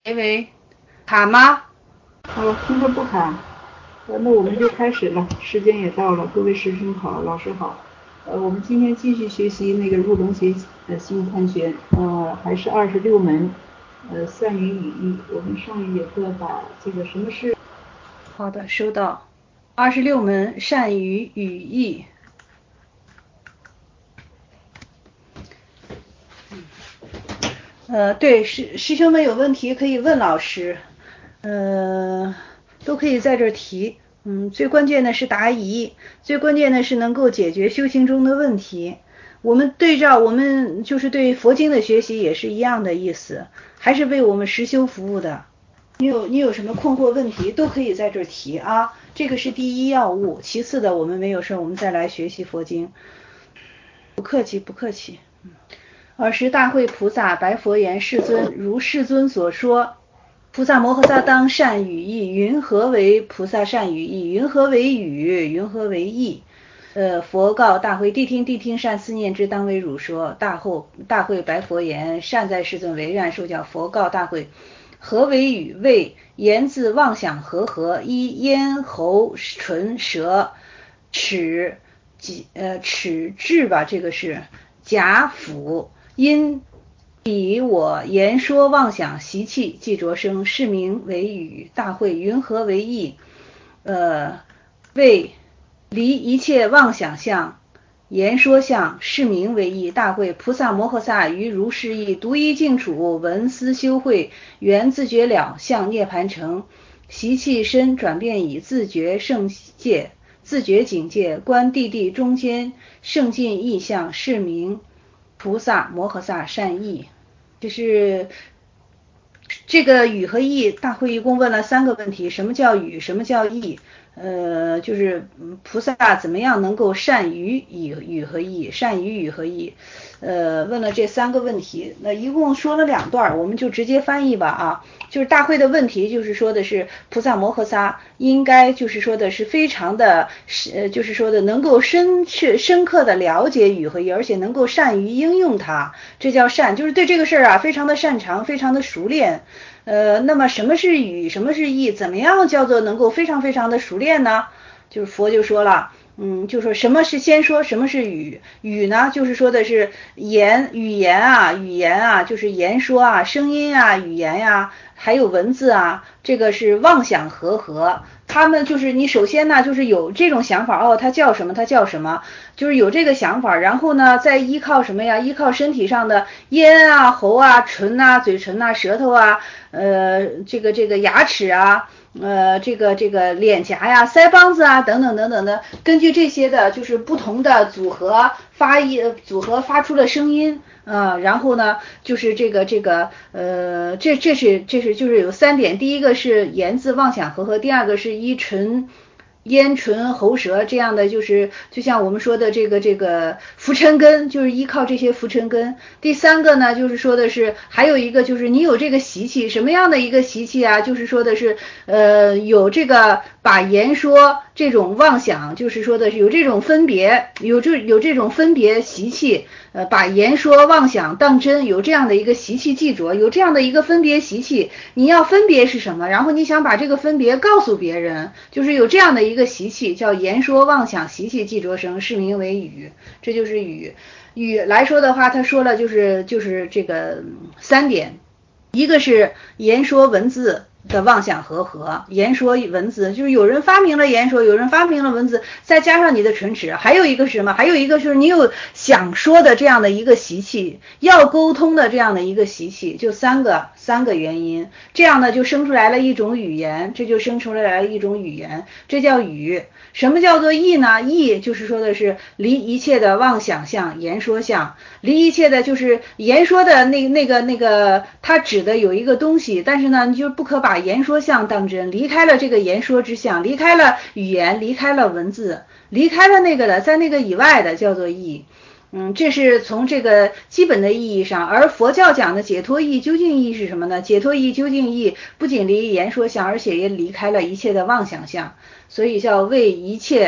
喂，卡吗？ 现在不卡，那我们就开始了，时间也到了，各位师兄好，老师好，我们今天继续学习那个入龙学心探玄，还是26门，散语语义。我们上一节课把这个什么是好的，收到。26门善语语义。对，师兄们有问题可以问老师，都可以在这儿提。最关键的是答疑，最关键的是能够解决修行中的问题。我们对照，我们就是对佛经的学习也是一样的意思，还是为我们实修服务的。你有什么困惑问题都可以在这儿提啊，这个是第一要务。其次的，我们没有事，我们再来学习佛经。不客气，不客气。尔时大慧菩萨白佛言：世尊，如世尊所说，菩萨摩诃萨当善语义。云何为菩萨善语义？云何为语？云何为义？佛告大慧：谛听，善思念之，当为汝说。大慧白佛言：善哉世尊，唯愿受教。佛告大慧：何为语？谓言自妄想和一咽喉唇舌齿智吧，这个是甲府。因彼我言说妄想习气即着生，是名为语。大慧：云何为义？为离一切妄想相言说相，是名为义。大慧：菩萨摩诃萨于如是义，独一静处，闻思修慧，缘自觉了，相涅盘成，习气身转变以自觉圣界，自觉境界，观地中间圣尽意象，是名菩萨摩诃萨善意。就是这个语和义，大会一共问了3个问题：什么叫语？什么叫义？就是菩萨怎么样能够善于语和义？善于语和义。问了这3个问题，那一共说了2段，我们就直接翻译吧啊。就是大会的问题，就是说的是菩萨摩诃萨应该就是说的是非常的，就是说的能够深刻的了解语和义，而且能够善于应用它，这叫善，就是对这个事儿啊非常的擅长，非常的熟练。那么什么是语，什么是义？怎么样叫做能够非常的熟练呢？就是佛就说了。就说什么是先说什么是语？语呢，就是说的是语言啊，就是言说啊，声音啊，语言呀，还有文字啊，这个是妄想和。他们就是你首先呢，就是有这种想法，它叫什么，它叫什么，就是有这个想法，然后呢，再依靠什么呀？依靠身体上的咽啊、喉啊、唇啊、嘴唇啊、舌头啊，这个牙齿啊。这个脸颊呀、腮帮子啊等等的，根据这些的，就是不同的组合发出了声音，然后呢，就是这是就是有3点，第一个是言字妄想和，第二个是依咽唇喉舌这样的，就是就像我们说的这个浮尘根，就是依靠这些浮尘根。第3个呢，就是说的是还有一个就是你有这个习气，什么样的一个习气啊？就是说的是有这个把言说这种妄想，就是说的是有这种分别，有这种分别习气，把言说妄想当真，有这样的一个习气记着，有这样的一个分别习气，你要分别是什么？然后你想把这个分别告诉别人，就是有这样的一个习气，叫言说妄想习气记着生，是名为语，这就是语。语来说的话，他说了就是这个3点，一个是言说文字的妄想和，言说文字就是有人发明了言说，有人发明了文字，再加上你的唇齿，还有一个是什么？还有一个就是你有想说的这样的一个习气，要沟通的这样的一个习气，就三个原因，这样呢就生出来了一种语言，这叫语。什么叫做义呢？义就是说的是离一切的妄想相、言说相，离一切的就是言说的那个，它指的有一个东西，但是呢，你就不可把言说相当真，离开了这个言说之相，离开了语言，离开了文字，离开了那个的，在那个以外的叫做义。这是从这个基本的意义上，而佛教讲的解脱义究竟义是什么呢？解脱义究竟义不仅离言说相，而且也离开了一切的妄想相，所以叫为一切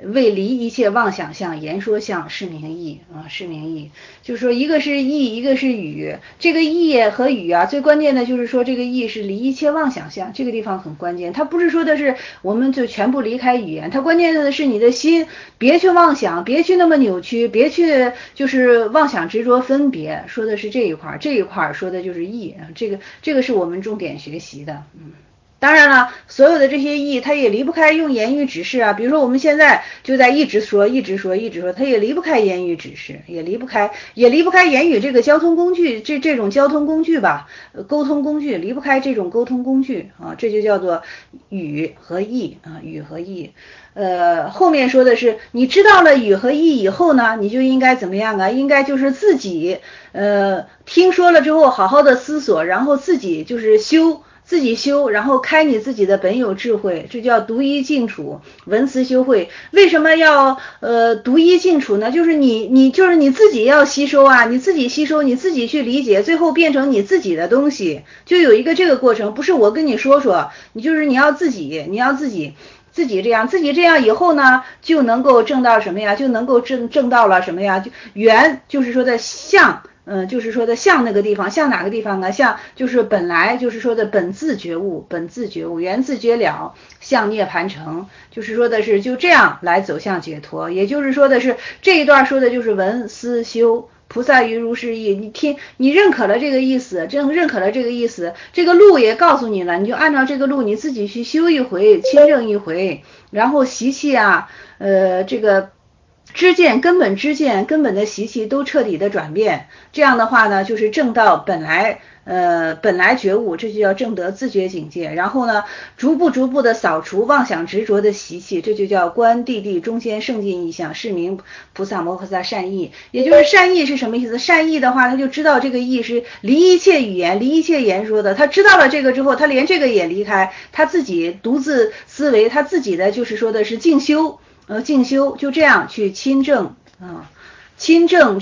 为离一切妄想相，言说相，是名义啊，是名义。就是说一个是义，一个是语。这个义和语啊，最关键的就是说这个义是离一切妄想相，这个地方很关键。它不是说的是我们就全部离开语言，它关键的是你的心别去妄想，别去那么扭曲，别去就是妄想执着分别，说的是这一块，这一块说的就是义啊，这个是我们重点学习的，当然了，所有的这些义，它也离不开用言语指示啊。比如说我们现在就在一直说，它也离不开言语指示，也离不开言语这个交通工具，这种交通工具吧，沟通工具离不开这种沟通工具啊，这就叫做语和义啊，语和义。后面说的是，你知道了语和义以后呢，你就应该怎么样啊？应该就是自己听说了之后，好好的思索，然后自己就是自己修，然后开你自己的本有智慧，这叫独一静处，闻思修慧。为什么要独一静处呢？就是你自己要吸收啊，你自己吸收，你自己去理解，最后变成你自己的东西，就有一个这个过程，不是我跟你说，你要自己这样以后呢，就能够证到什么呀？就能够证到了什么呀？就缘，就是说的相。就是说的像那个地方，像哪个地方呢？像就是本来就是说的本自觉悟，缘自觉了，向涅盘成，就是说的是就这样来走向解脱。也就是说的是这一段说的就是闻思修。菩萨于如是意，你听，你认可了这个意思，认可了这个意思，这个路也告诉你了，你就按照这个路你自己去修一回，亲证一回，然后习气啊，这个。根本的习气都彻底的转变，这样的话呢，就是证到本来觉悟，这就叫证得自觉境界。然后呢，逐步的扫除妄想执着的习气，这就叫观地地中间圣境意象，是名菩萨摩诃萨善意。也就是善意是什么意思？善意的话，他就知道这个意是离一切语言、离一切言说的。他知道了这个之后，他连这个也离开，他自己独自思维，他自己的就是说的是静修。就这样去亲证啊，亲证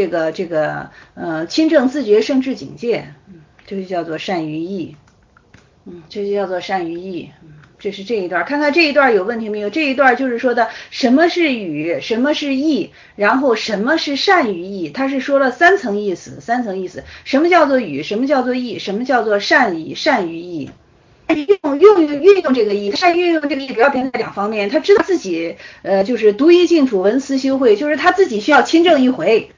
亲证自觉圣智境界，这就叫做善于义，这就叫做善于义。这是这一段，看看这一段有问题没有？这一段就是说的什么是语，什么是义，然后什么是善于义，它是说了三层意思。什么叫做语？什么叫做义？什么叫做善于义？运用这个义，善运用这个义主要表现在两方面。他知道自己就是独一静处，闻思修慧，就是他自己需要亲证一回，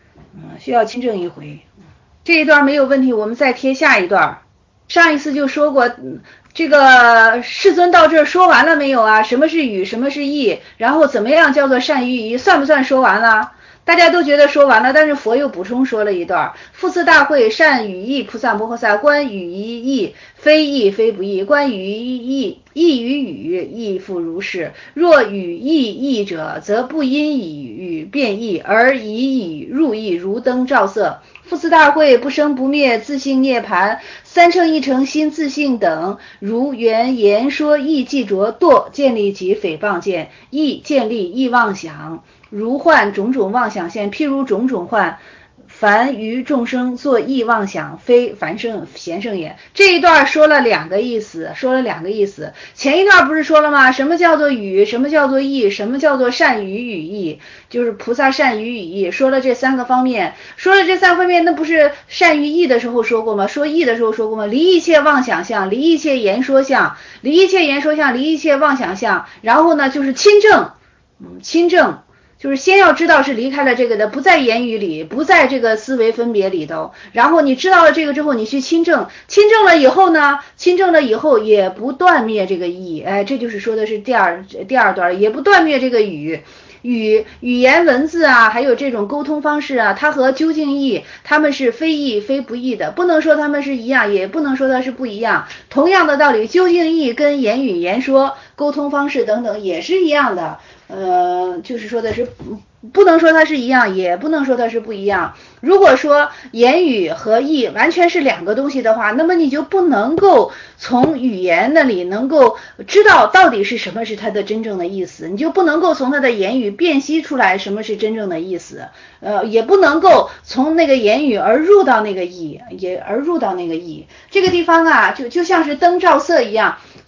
这一段没有问题，我们再贴下一段。上一次就说过，这个世尊到这儿说完了没有啊？什么是语，什么是义，然后怎么样叫做善于义，算不算说完了？大家都觉得说完了，但是佛又补充说了一段：复次大会，善语义菩萨摩诃萨，观语义，非义非不义，观语义与语，亦复如是。若语义者，则不因以语变义，而以语入义，如灯照色。复次大会，不生不灭，自性涅盘，三乘一乘心自性等，如缘言说义记着堕，建立及诽谤见，义建立义妄想。如幻种种妄想现，譬如种种幻，凡于众生作意妄想，非凡圣贤圣也。这一段说了两个意思。前一段不是说了吗？什么叫做语，什么叫做义，什么叫做善语与义，就是菩萨善语与义，说了这三个方面。那不是善于义的时候说过吗？说义的时候说过吗？离一切妄想相，离一切言说相，离一切妄想相，然后呢就是亲证，就是先要知道是离开了这个的，不在言语里，不在这个思维分别里头。然后你知道了这个之后，你去亲证了以后也不断灭这个义。这就是说的是第二段，也不断灭这个语言文字啊，还有这种沟通方式啊，它和究竟义它们是非义非不义的，不能说它们是一样，也不能说它是不一样。同样的道理，究竟义跟言语言说沟通方式等等也是一样的。就是说的是不能说它是一样，也不能说它是不一样。如果说言语和义完全是两个东西的话，那么你就不能够从语言那里能够知道到底是什么是它的真正的意思，你就不能够从它的言语辨析出来什么是真正的意思，也不能够从那个言语而入到那个意，这个地方啊，就像是灯照色一样。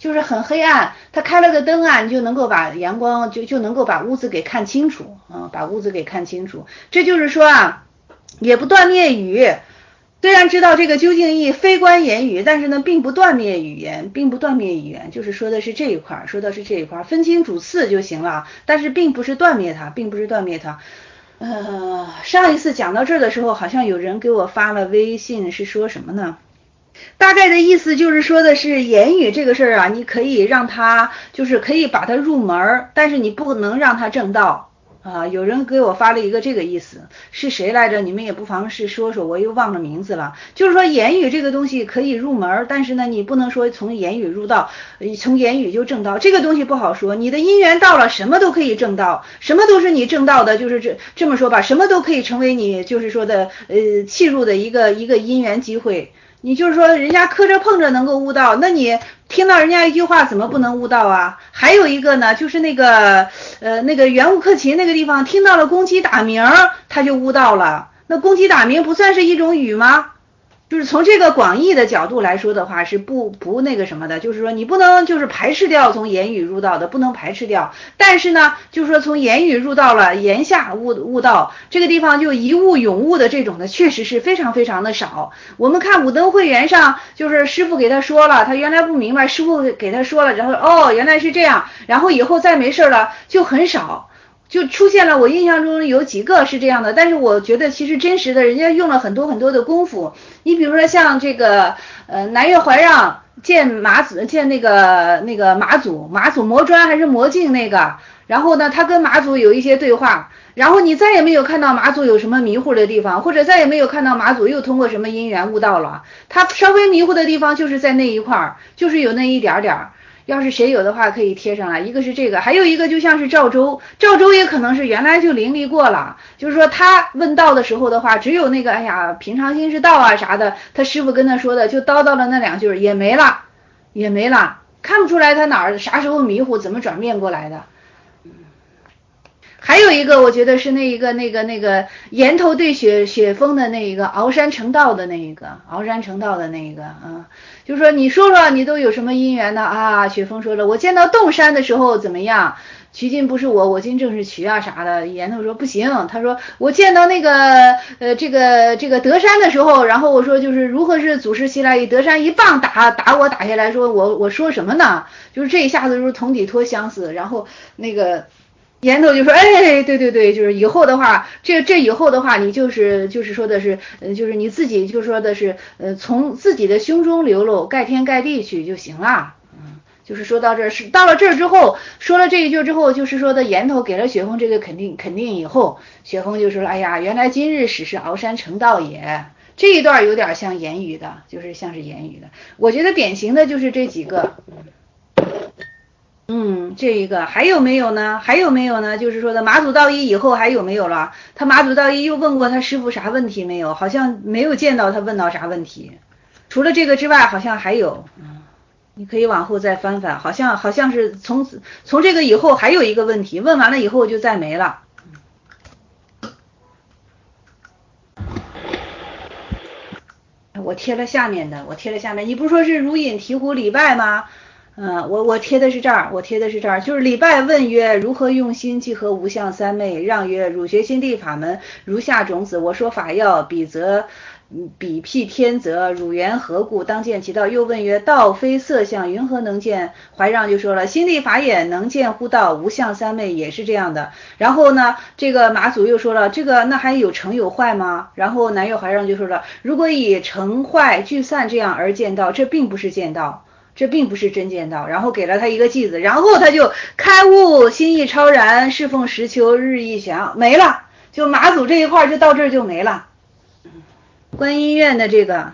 就是很黑暗，他开了个灯啊，你就能够把阳光就能够把屋子给看清楚啊，把屋子给看清楚。这就是说啊，也不断灭语。虽然知道这个究竟义非关言语，但是呢，并不断灭语言，并不断灭语言，就是说的是这一块，分清主次就行了，但是并不是断灭它，并不是断灭它。上一次讲到这儿的时候，好像有人给我发了微信，是说什么呢？大概的意思就是说的是言语这个事儿啊，你可以让它就是可以把它入门，但是你不能让它正道。有人给我发了一个这个意思，是谁来着？你们也不妨是说说，我又忘了名字了。就是说言语这个东西可以入门，但是呢，你不能说从言语入道，从言语就正道，这个东西不好说。你的因缘到了，什么都可以正道，什么都是你正道的，就是这么说吧，什么都可以成为你就是说的契入的一个因缘机会。你就是说人家磕着碰着能够悟道，那你听到人家一句话怎么不能悟道啊？还有一个呢，就是那个圆悟克勤那个地方听到了公鸡打鸣，他就悟道了。那公鸡打鸣不算是一种语吗？就是从这个广义的角度来说的话，是不那个什么的，就是说你不能就是排斥掉从言语入道的，不能排斥掉。但是呢，就是说从言语入道了，言下悟道，这个地方就一悟永悟的这种的，确实是非常非常的少。我们看武登会员上，就是师傅给他说了，他原来不明白，师傅给他说了，然后原来是这样，然后以后再没事了，就很少。就出现了，我印象中有几个是这样的，但是我觉得其实真实的人家用了很多的功夫。你比如说像这个南岳怀让见马祖，见那个马祖磨砖还是磨镜那个，然后呢他跟马祖有一些对话，然后你再也没有看到马祖有什么迷糊的地方，或者再也没有看到马祖又通过什么因缘悟道了。他稍微迷糊的地方就是在那一块，就是有那一点点。要是谁有的话可以贴上来，一个是这个，还有一个就像是赵州也可能是原来就灵力过了，就是说他问道的时候的话，只有那个哎呀平常心是道啊啥的，他师傅跟他说的就叨叨了那两句也没了，看不出来他哪儿啥时候迷糊，怎么转变过来的。还有一个我觉得是那个岩头对雪峰的那一个鳌山成道的那一个就是说你说你都有什么因缘呢啊？雪峰说了，我见到洞山的时候怎么样？渠今不是我今正是渠啊啥的。岩头说不行，他说我见到那个这个德山的时候，然后我说就是如何是祖师西来意，德山一棒打我打下来，说我说什么呢？就是这一下子就是同底托相似，然后那个。岩头就说，哎，对，就是以后的话，这以后的话，你就是说的是，就是你自己就说的是，从自己的胸中流露，盖天盖地去就行了。就是说到这儿，是到了这儿之后，说了这一句之后，就是说的岩头给了雪峰这个肯定以后，雪峰就说了，哎呀，原来今日始是鳌山成道也。这一段有点像言语的，就是像是言语的。我觉得典型的就是这几个。这一个还有没有呢？就是说的马祖道一以后还有没有了？他马祖道一又问过他师傅啥问题没有？好像没有见到他问到啥问题。除了这个之外，好像还有。你可以往后再翻翻，好像是从这个以后还有一个问题，问完了以后就再没了。我贴了下面的，你不是说是如饮醍醐礼拜吗？我贴的是这儿，就是礼拜问曰，如何用心即合无相三昧？让曰，汝学心地法门，如下种子，我说法要，彼辟天则，汝缘何故？当见其道。又问曰，道非色相，云何能见？怀让就说了，心地法也能见乎道，无相三昧也是这样的。然后呢，这个马祖又说了，这个那还有成有坏吗？然后南岳怀让就说了，如果以成坏聚散这样而见道，这并不是见道。这并不是真见道，然后给了他一个偈子，然后他就开悟，心意超然，侍奉实求，日益祥，没了。就马祖这一块就到这儿就没了。观音院的这个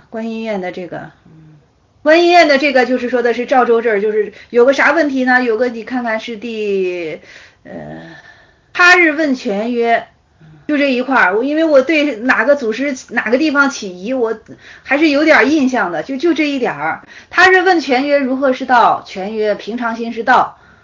就是说的是赵州这儿，就是有个啥问题呢？有个你看看是他日问全曰。就这一块因为我对哪个祖师哪个地方起疑，我还是有点印象的，就这一点儿。他是问全曰如何是道？全曰平常心是道。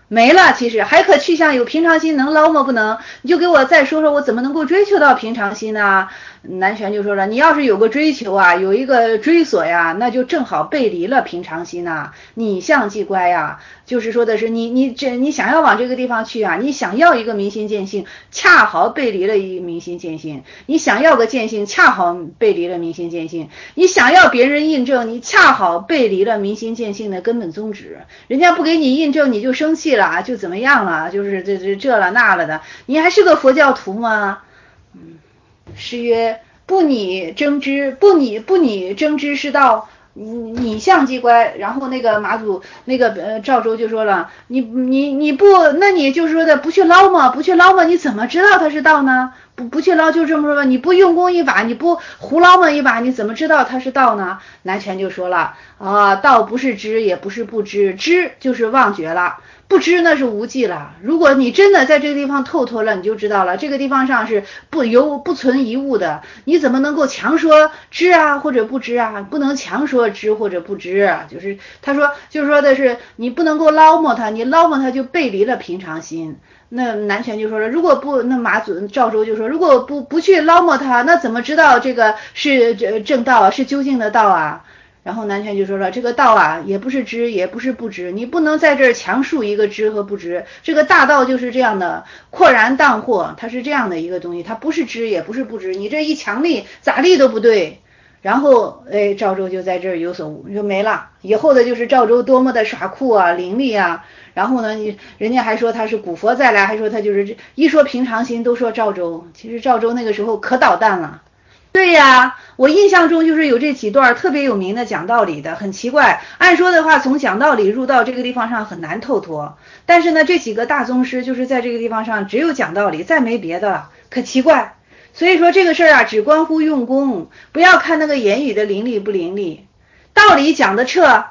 没了，其实还可去向有平常心，能捞吗？不能。你就给我再说说，我怎么能够追求到平常心呢？南拳就说了，你要是有个追求啊，有一个追索呀，那就正好背离了平常心呐。你相即乖呀，就是说的是你想要往这个地方去啊，你想要一个明心见性，恰好背离了一明心见性；你想要个见性，恰好背离了明心见性；你想要别人印证，你恰好背离了明心见性的根本宗旨。人家不给你印证，你就生气了，就怎么样了，就是这了那了的，你还是个佛教徒吗？诗曰：不拟争之，不拟争之是道。你相即乖。然后那个马祖那个赵州就说了，你不，那你就说的不去捞吗？不去捞吗？你怎么知道它是道呢？不去捞就这么说吧，你不用功一把，你不胡捞嘛一把，你怎么知道它是道呢？南拳就说了啊，道不是知，也不是不知，知就是忘觉了。不知那是无记了。如果你真的在这个地方透脱了，你就知道了，这个地方上是不存一物的。你怎么能够强说知啊或者不知啊？不能强说知或者不知啊。就是他说，就是说的是你不能够捞摸它，你捞摸它就背离了平常心。那南拳就说了，如果不，那马祖赵州就说，如果不去捞摸它，那怎么知道这个是正道啊，是究竟的道啊？然后南拳就说了，这个道啊，也不是知，也不是不知，你不能在这儿强述一个知和不知。这个大道就是这样的，豁然荡豁，它是这样的一个东西，它不是知，也不是不知。你这一强力，咋力都不对。然后，赵州就在这儿有所悟，就没了。以后的就是赵州多么的耍酷啊，伶俐啊。然后呢，人家还说他是古佛再来，还说他就是一说平常心都说赵州。其实赵州那个时候可捣蛋了。对呀，我印象中就是有这几段特别有名的讲道理的，很奇怪。按说的话，从讲道理入道这个地方上很难透脱，但是呢，这几个大宗师就是在这个地方上只有讲道理，再没别的了，可奇怪。所以说这个事儿啊，只关乎用功，不要看那个言语的伶俐不伶俐，道理讲的彻。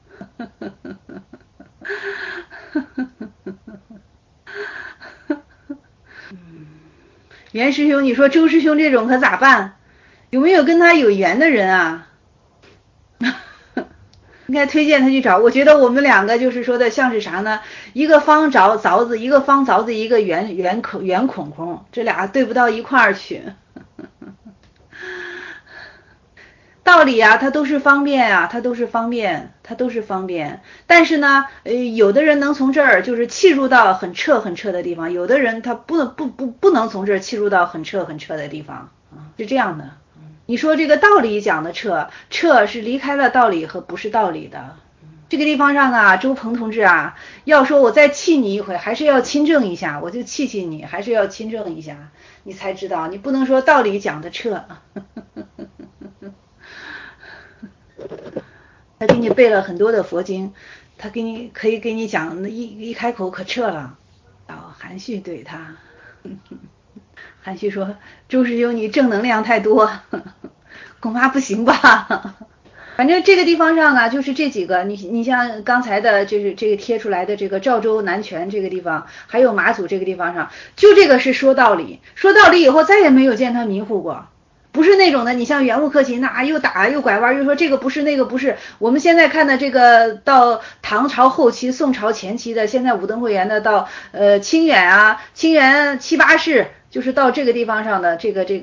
袁师兄，你说周师兄这种可咋办？有没有跟他有缘的人啊？应该推荐他去找。我觉得我们两个就是说的像是啥呢？一个方凿子，一个方凿子，一个圆孔孔，这俩对不到一块儿去。道理啊，它都是方便啊，它都是方便。但是呢，有的人能从这儿就是契入到很彻的地方，有的人他不能从这儿契入到很彻的地方啊，是这样的。你说这个道理讲的彻是离开了道理和不是道理的。这个地方上啊，周鹏同志啊，要说我再气你一回，还是要亲证一下，我就气你，还是要亲证一下，你才知道，你不能说道理讲的彻。他给你背了很多的佛经，他可以给你讲一开口可彻了。韩旭怼他，韩旭说：“周师兄，你正能量太多，恐怕不行吧？”反正这个地方上啊，就是这几个，你像刚才的，就是这个贴出来的这个赵州南拳这个地方，还有马祖这个地方上，就这个是说道理以后再也没有见他迷糊过。不是那种的，你像圆悟克勤那又打又拐弯，又说这个不是那个不是。我们现在看的这个到唐朝后期、宋朝前期的，现在武登会员的到清远七八世，就是到这个地方上的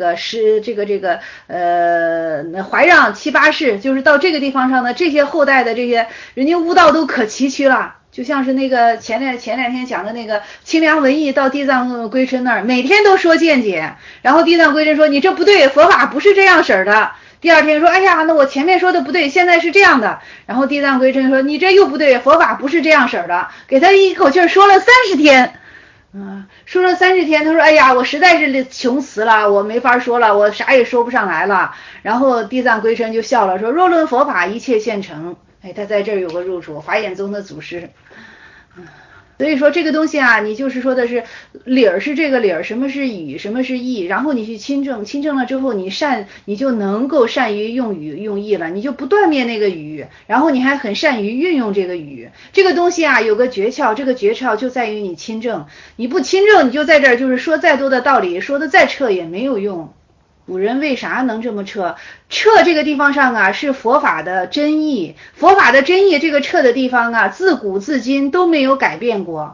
怀让七八世，就是到这个地方上的这些后代的这些人家悟道都可崎岖了。就像是那个前两天讲的那个清凉文艺到地藏归琛那儿，每天都说见解，然后地藏归琛说你这不对，佛法不是这样式儿的。第二天说哎呀，那我前面说的不对，现在是这样的。然后地藏归琛说你这又不对，佛法不是这样式儿的，给他一口气说了30天。说了30天，他说哎呀，我实在是穷死了，我没法说了，我啥也说不上来了。然后地藏归琛就笑了，说若论佛法，一切现成。他在这儿有个入处，华严宗的祖师。所以说这个东西啊，你就是说的是理儿是这个理儿，什么是语，什么是义，然后你去亲证了之后，你就能够善于用语用义了，你就不断灭那个语，然后你还很善于运用这个语。这个东西啊有个诀窍，这个诀窍就在于你亲证，你不亲证，你就在这儿就是说再多的道理，说的再彻也没有用。古人为啥能这么彻这个地方上啊，是佛法的真意，佛法的真意这个彻的地方啊，自古至今都没有改变过。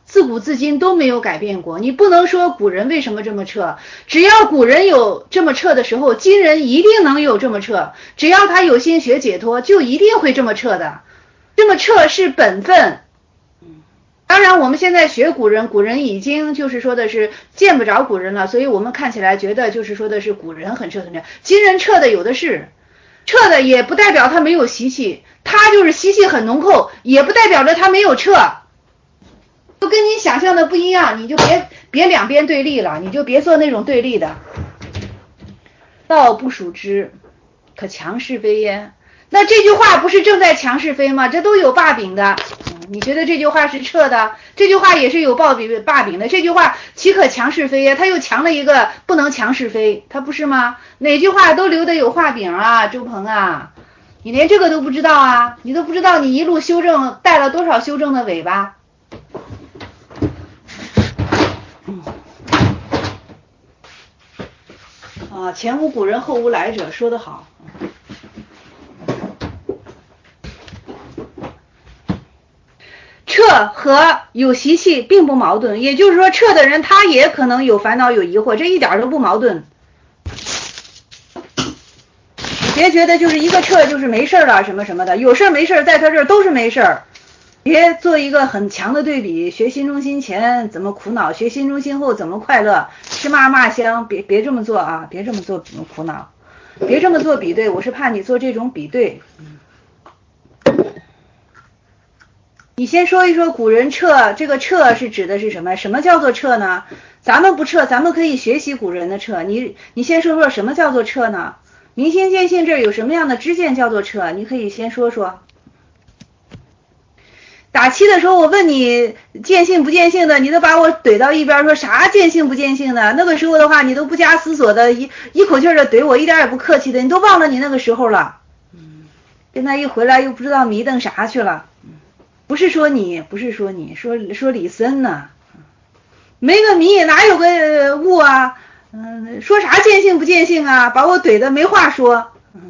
自古至今都没有改变过。你不能说古人为什么这么撤，只要古人有这么撤的时候，今人一定能有这么撤，只要他有心学解脱，就一定会这么撤的。这么撤是本分。当然我们现在学古人，古人已经就是说的是见不着古人了，所以我们看起来觉得就是说的是古人很撤很撤，今人撤的有的是，撤的也不代表他没有习气，他就是习气很浓厚，也不代表着他没有撤，就跟你想象的不一样，你就别两边对立了，你就别做那种对立的。道不属之，可强是非耶？那这句话不是正在强是非吗？这都有把柄的。你觉得这句话是撤的？这句话也是有把柄的。这句话岂可强是非呀？他又强了一个不能强是非，他不是吗？哪句话都留得有画柄啊，周鹏啊，你连这个都不知道啊？你都不知道你一路修正带了多少修正的尾巴？前无古人后无来者，说得好。撤和有习气并不矛盾，也就是说撤的人他也可能有烦恼有疑惑，这一点都不矛盾。别觉得就是一个撤就是没事了什么什么的，有事没事在他这儿都是没事，别做一个很强的对比，学心中心前怎么苦恼，学心中心后怎么快乐，吃嘛嘛香，别这么做啊，别这么做苦恼，别这么做比对，我是怕你做这种比对。你先说一说古人撤，这个撤是指的是什么？什么叫做撤呢？咱们不撤，咱们可以学习古人的撤。你先说说什么叫做撤呢？明心见性这儿有什么样的知见叫做撤？你可以先说说。打七的时候我问你见性不见性的，你都把我怼到一边，说啥见性不见性的？那个时候的话你都不加思索的一口气的怼我，一点也不客气的，你都忘了你那个时候了。现在一回来又不知道迷瞪啥去了。不是说你说李森呢，没个迷哪有个悟啊？说啥见性不见性啊？把我怼的没话说。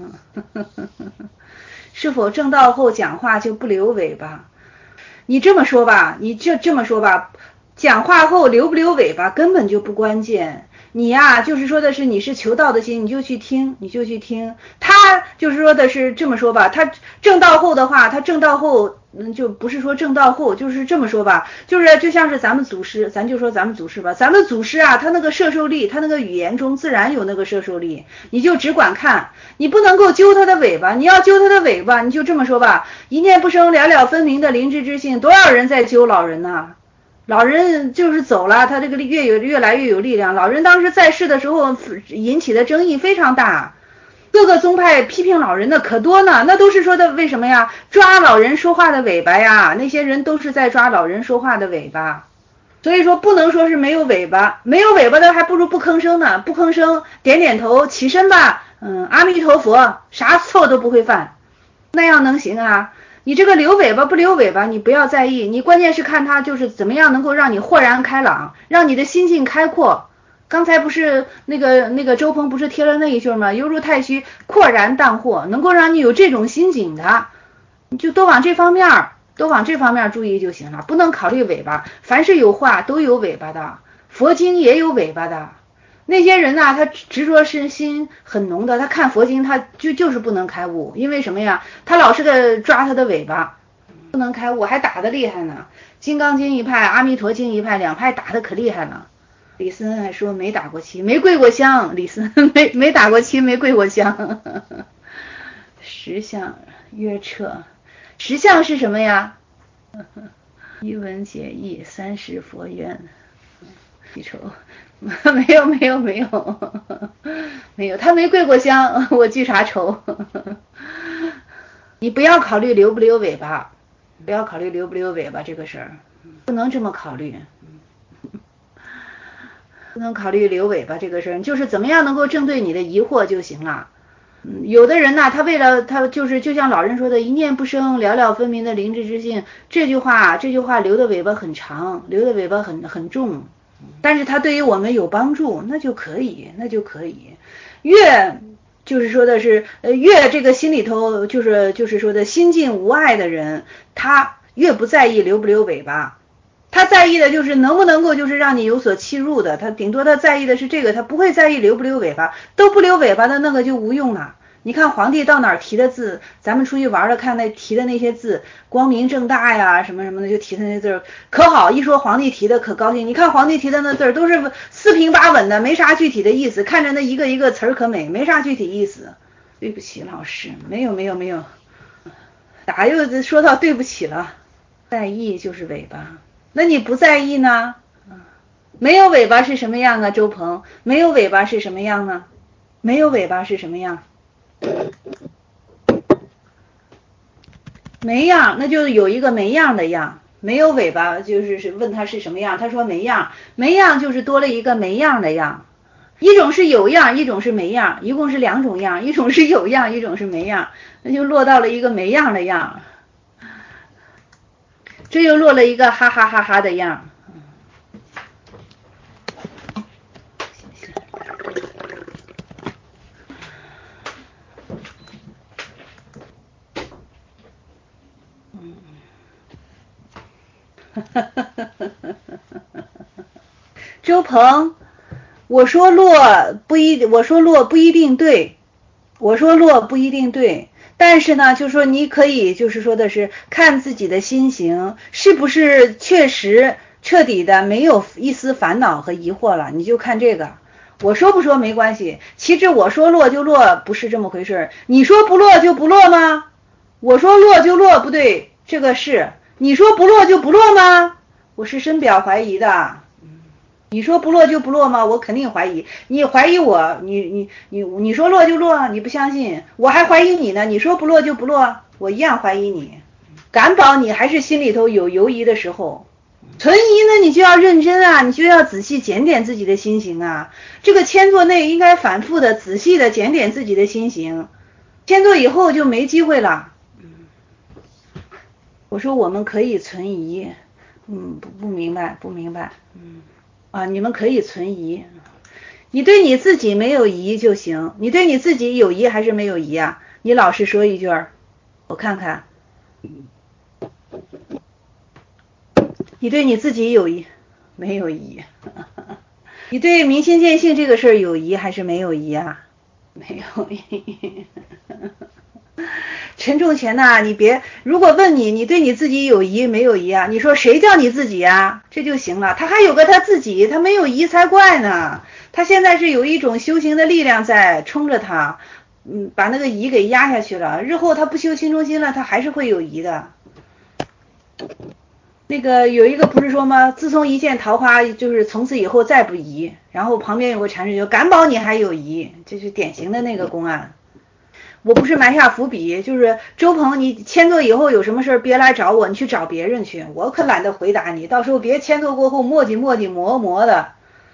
是否正道后讲话就不留尾巴？你这么说吧，讲话后留不留尾巴根本就不关键。你呀，就是说的是你是求道的心，你就去听。他就是说的是这么说吧，他正道后的话，他正道后就不是说正道后，就是这么说吧，就是就像是咱们祖师，咱就说咱们祖师吧，咱们祖师啊，他那个摄受力，他那个语言中自然有那个摄受力，你就只管看，你不能够揪他的尾巴，你要揪他的尾巴，你就这么说吧，一念不生了了分明的灵智之性，多少人在揪老人呢？老人就是走了，他这个越来越有力量。老人当时在世的时候引起的争议非常大，各个宗派批评老人的可多呢，那都是说的为什么呀？抓老人说话的尾巴呀，那些人都是在抓老人说话的尾巴。所以说不能说是没有尾巴，没有尾巴的还不如不吭声呢，不吭声点点头起身吧，阿弥陀佛，啥错都不会犯，那样能行啊？你这个留尾巴不留尾巴你不要在意，你关键是看他就是怎么样能够让你豁然开朗，让你的心境开阔。刚才不是那个周鹏不是贴了那一句吗？犹如太虚豁然淡豁，能够让你有这种心境的，你就都往这方面注意就行了，不能考虑尾巴。凡是有话都有尾巴的，佛经也有尾巴的。那些人呢，他执着是心很浓的，他看佛经他就是不能开悟，因为什么呀？他老是个抓他的尾巴，不能开悟，还打得厉害呢。金刚经一派，阿弥陀经一派，两派打得可厉害了。李斯还说没打过棋，没跪过香。李斯没打过棋，没跪过香。实相曰彻，实相是什么呀？一文解义，30佛缘。记仇。没有，他没跪过香，我记啥仇？你不要考虑留不留尾巴，这个事儿，不能这么考虑，不能考虑留尾巴这个事儿，就是怎么样能够正对你的疑惑就行了。有的人呢，他为了他就是就像老人说的，一念不生，了了分明的灵智之性，这句话留的尾巴很长，留的尾巴很重。但是它对于我们有帮助，那就可以。越就是说的是越这个心里头就是说的心境无碍的人，他越不在意留不留尾巴， 他在意的就是能不能够就是让你有所欺入的，他顶多他在意的是这个，他不会在意留不留尾巴，都不留尾巴的那个就无用了。你看皇帝到哪儿题的字，咱们出去玩了看那题的那些字，光明正大呀什么什么的，就题的那字可好，一说皇帝题的可高兴。你看皇帝题的那字都是四平八稳的，没啥具体的意思，看着那一个一个词儿可美，没啥具体意思。对不起老师，没有，咋又说到对不起了？在意就是尾巴，那你不在意呢？没有尾巴是什么样啊？周鹏，没有尾巴是什么样呢？没有尾巴是什么样？没样，那就有一个没样的样。没有尾巴就是问他是什么样，他说没样，没样就是多了一个没样的样。一种是有样，一种是没样，一共是两种样，一种是有样，一种是没样，那就落到了一个没样的样，这又落了一个哈哈哈哈的样。周鹏，我说落不一定对，我说落不一定对，但是呢，就说你可以就是说的是看自己的心行是不是确实彻底的没有一丝烦恼和疑惑了，你就看这个。我说不说没关系，其实我说落就落不是这么回事，你说不落就不落吗？我说落就落不对，这个是，你说不落就不落吗？我是深表怀疑的。你说不落就不落吗？我肯定怀疑。你怀疑我，你说落就落，你不相信，我还怀疑你呢。你说不落就不落，我一样怀疑你。敢保你还是心里头有犹疑的时候。存疑呢，你就要认真啊，你就要仔细检点自己的心行啊。这个签作内应该反复的、仔细的检点自己的心行。签作以后就没机会了。我说我们可以存疑，不明白，你们可以存疑，你对你自己没有疑就行，你对你自己有疑还是没有疑啊？你老实说一句，我看看，你对你自己有疑没有疑？你对明心见性这个事儿有疑还是没有疑啊？没有疑。陈仲贤呐，你别，如果问你，你对你自己有疑没有疑啊？你说谁叫你自己啊？这就行了。他还有个他自己，他没有疑才怪呢。他现在是有一种修行的力量在冲着他，把那个疑给压下去了。日后他不修心中心了，他还是会有疑的。那个有一个不是说吗？自从一见桃花，就是从此以后再不疑。然后旁边有个禅师就敢保你还有疑，这是典型的那个公案。我不是埋下伏笔，就是周鹏，你签作以后有什么事别来找我，你去找别人去，我可懒得回答你，到时候别签作过后磨叽磨的。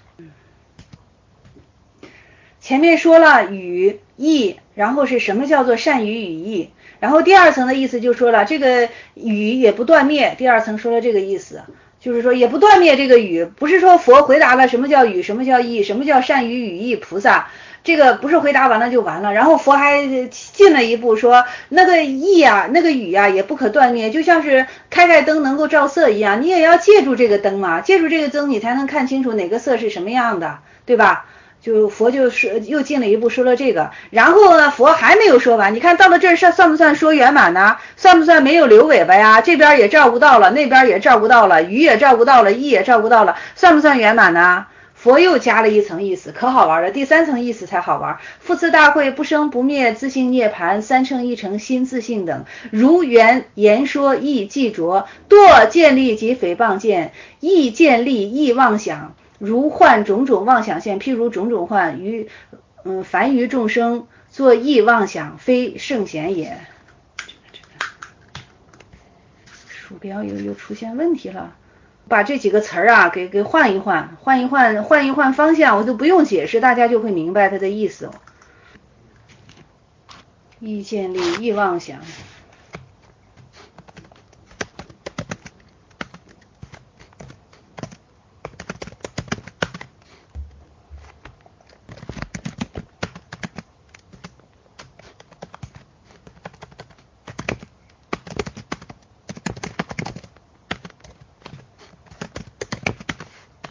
前面说了语义，然后是什么叫做善于语义，然后第二层的意思就说了这个语也不断灭，第二层说了这个意思，就是说也不断灭这个语，不是说佛回答了什么叫语，什么叫义，什么叫善于语义菩萨。这个不是回答完了就完了，然后佛还进了一步说，那个意啊，那个语啊也不可断灭，就像是开灯能够照色一样，你也要借助这个灯嘛，借助这个灯你才能看清楚哪个色是什么样的，对吧？就佛就是又进了一步说了这个，然后呢，佛还没有说完，你看到了这儿算不算说圆满呢？算不算没有留尾巴呀？这边也照顾到了，那边也照顾到了，语也照顾到了，意也照顾到了，算不算圆满呢？佛又加了一层意思，可好玩了，第三层意思才好玩。复次大会不生不灭，自性涅盘，三乘一乘心自性等，如缘言说意记着，堕见立及诽谤见，意见立意妄想，如幻种种妄想现，譬如种种幻于凡于众生作意妄想，非圣贤也。鼠标又出现问题了。把这几个词儿啊给换一换方向，我就不用解释，大家就会明白它的意思。意见力，意妄想。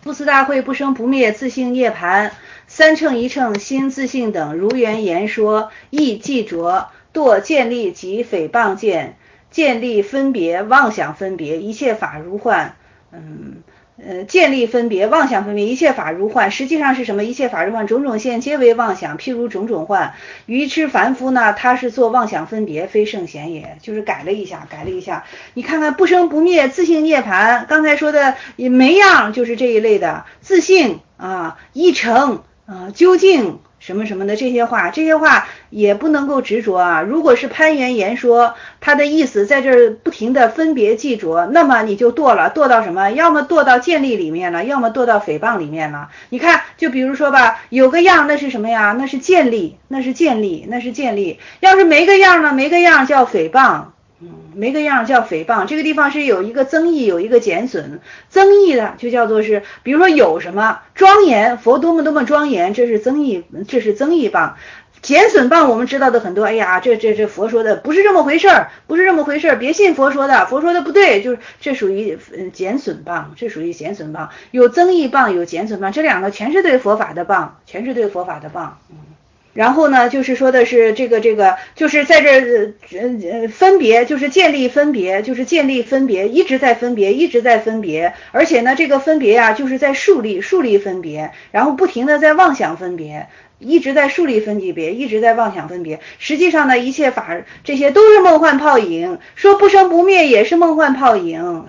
菩萨大会不生不灭，自性涅盘，三乘一乘心自性等，如缘言说，意记着，堕见立及诽谤见，见立分别，妄想分别，一切法如幻。见立分别，妄想分别，一切法如幻，实际上是什么？一切法如幻，种种现皆为妄想，譬如种种幻。愚痴凡夫呢，他是做妄想分别，非圣贤也，就是改了一下。你看看不生不灭，自性涅槃，刚才说的每样就是这一类的，自性啊，一成啊，究竟什么什么的这些话也不能够执着啊。如果是攀缘言说，它的意思在这儿不停的分别记着，那么你就堕了，堕到什么？要么堕到见立里面了，要么堕到诽谤里面了。你看，就比如说吧，有个样那是什么呀？那是见立，那是见立。要是没个样呢？没个样叫诽谤。没个样叫诽谤，这个地方是有一个增益，有一个减损。增益的就叫做是，比如说有什么庄严，佛多么庄严，这是增益谤。减损谤我们知道的很多，哎呀，这佛说的不是这么回事儿，别信佛说的不对，就是这属于减损谤，有增益谤，有减损谤，这两个全是对佛法的谤，然后呢，就是说的是这个，就是在这分别，就是建立分别，一直在分别，而且呢，这个分别啊，就是在树立分别，然后不停的在妄想分别，一直在树立分别，一直在妄想分别。实际上呢，一切法这些都是梦幻泡影，说不生不灭也是梦幻泡影，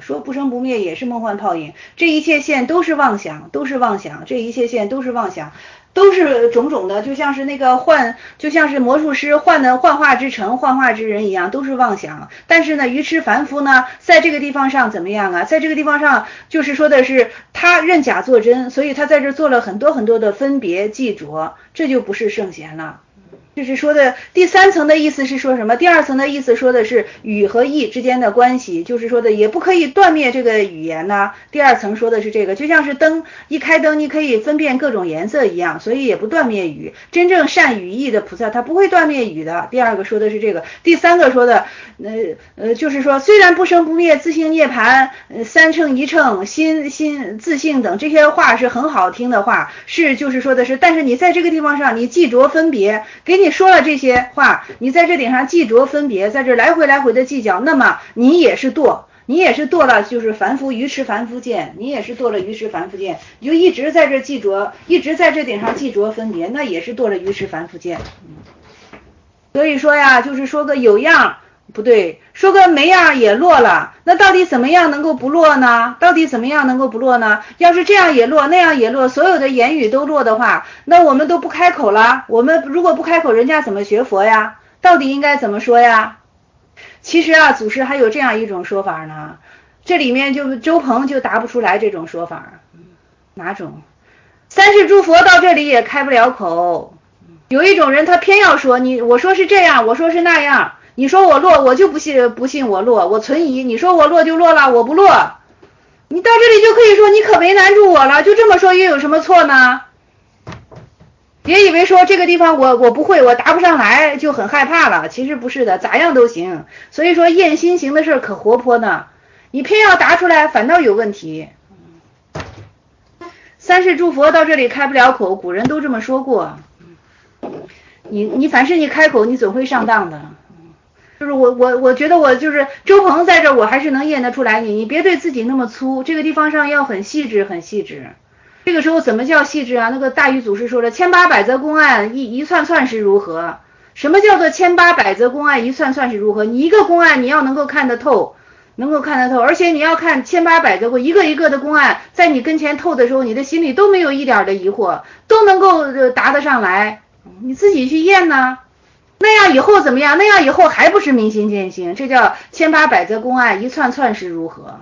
这一切现都是妄想，这一切现都是妄想。都是种种的，就像是那个就像是魔术师幻化之城、幻化之人一样，都是妄想。但是呢，愚痴凡夫呢，在这个地方上怎么样啊？在这个地方上，就是说的是他认假作真，所以他在这做了很多的分别记着，这就不是圣贤了。就是说的第三层的意思是说什么？第二层的意思说的是语和义之间的关系，就是说的也不可以断灭这个语言呢。第二层说的是这个，就像是灯一开灯，你可以分辨各种颜色一样，所以也不断灭语。真正善语义的菩萨，他不会断灭语的。第二个说的是这个，第三个说的，就是说虽然不生不灭，自性涅槃，三乘一乘，心自性等这些话是很好听的话，是就是说的是，但是你在这个地方上，你记着分别，给你说了这些话，你在这顶上记着分别，在这来回的计较，那么你也是堕了，就是愚痴凡夫见，你就一直在这记着，一直在这顶上记着分别，那也是堕了愚痴凡夫见。所以说呀，就是说个有样不对，说个没样也落了，那到底怎么样能够不落呢？要是这样也落，那样也落，所有的言语都落的话，那我们都不开口了，我们如果不开口，人家怎么学佛呀？到底应该怎么说呀？其实啊，祖师还有这样一种说法呢，这里面就周鹏就答不出来这种说法。哪种？三世诸佛到这里也开不了口。有一种人他偏要说我说是这样，我说是那样，你说我落，我就不信我落，我存疑，你说我落就落了，我不落。你到这里就可以说你可为难住我了，就这么说又有什么错呢？别以为说这个地方我不会，我答不上来就很害怕了，其实不是的，咋样都行。所以说验心行的事可活泼呢，你偏要答出来反倒有问题。三世诸佛到这里开不了口，古人都这么说过。你凡是你开口，你总会上当的。就是我觉得我就是周鹏在这，我还是能验得出来你别对自己那么粗，这个地方上要很细致。这个时候怎么叫细致啊？那个大禹祖师说了，千八百则公案，一算是如何？什么叫做千八百则公案，一算是如何？你一个公案你要能够看得透，而且你要看千八百则公，一个一个的公案在你跟前透的时候，你的心里都没有一点的疑惑，都能够答得上来，你自己去验呢。那样以后怎么样？那样以后还不是明心见性？这叫千八百则公案，一算是如何？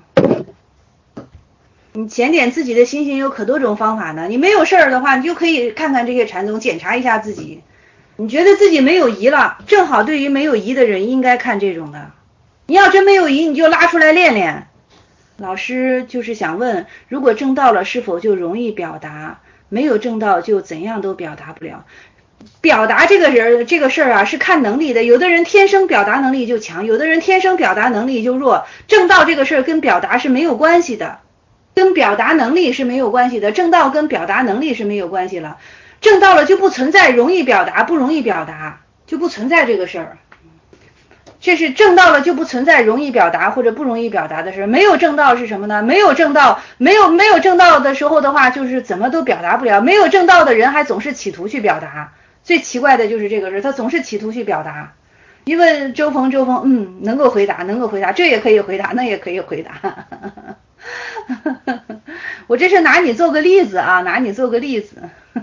你检点自己的心性有可多种方法呢。你没有事儿的话，你就可以看看这些禅宗，检查一下自己。你觉得自己没有疑了，正好对于没有疑的人应该看这种的。你要真没有疑，你就拉出来练练。老师就是想问，如果证到了，是否就容易表达？没有证到就怎样都表达不了。表达这个事儿啊，是看能力的。有的人天生表达能力就强，有的人天生表达能力就弱。证到这个事儿跟表达是没有关系的。 跟表达能力是没有关系的，正道跟表达能力是没有关系了。正道了就不存在容易表达不容易表达，就不存在这个事儿。这是正道了就不存在容易表达或者不容易表达的事。没有正道是什么呢？没有正道，没有正道的时候的话，就是怎么都表达不了。没有正道的人还总是企图去表达，最奇怪的就是这个事，他总是企图去表达。一问周峰，能够回答，这也可以回答，那也可以回答。我这是拿你做个例子啊，拿你做个例子。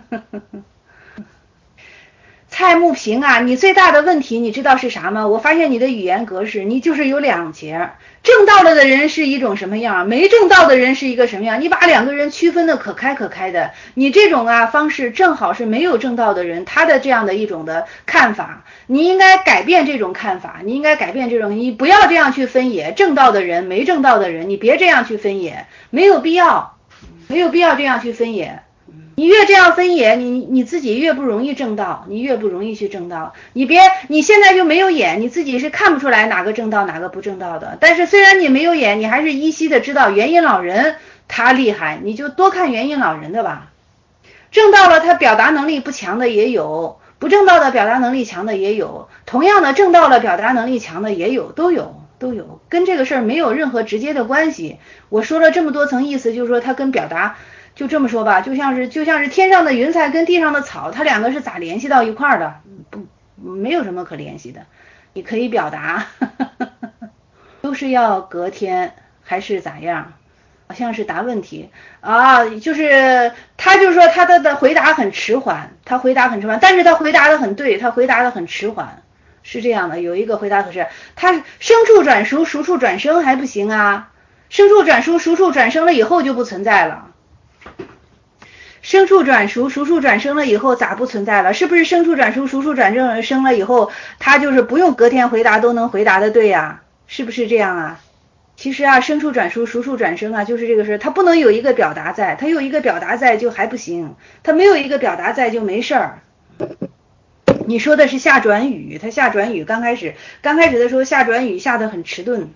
蔡慕平啊，你最大的问题你知道是啥吗？我发现你的语言格式，你就是有两截。正道了的人是一种什么样，没正道的人是一个什么样，你把两个人区分的可开的。你这种方式正好是没有正道的人他的这样的一种的看法，你应该改变这种看法，你不要这样去分野，正道的人没正道的人，你别这样去分野，没有必要这样去分野。你越这样分野，你自己越不容易正道，你越不容易去正道。你现在就没有眼，你自己是看不出来哪个正道哪个不正道的。但是虽然你没有眼，你还是依稀的知道元音老人他厉害，你就多看元音老人的吧。正道了他表达能力不强的也有，不正道的表达能力强的也有，同样的正道了表达能力强的也有，都有，跟这个事儿没有任何直接的关系。我说了这么多层意思，就是说他跟表达就这么说吧，就像是天上的云彩跟地上的草，它两个是咋联系到一块儿的？没有什么可联系的。你可以表达都是要隔天还是咋样？好像是答问题啊，就是他就说他的回答很迟缓，但是他回答的很对，他回答的很迟缓，是这样的。有一个回答可是他生处转熟，熟处转生还不行啊，生处转熟，熟处转生了以后就不存在了。生处转熟，熟处转生了以后咋不存在了？是不是生处转熟，熟处转生了以后，他就是不用隔天回答都能回答的对呀？是不是这样啊？其实生处转熟，熟处转生就是这个事，他不能有一个表达在，他有一个表达在就还不行，他没有一个表达在就没事儿。你说的是下转语，他下转语刚开始的时候下转语下得很迟钝，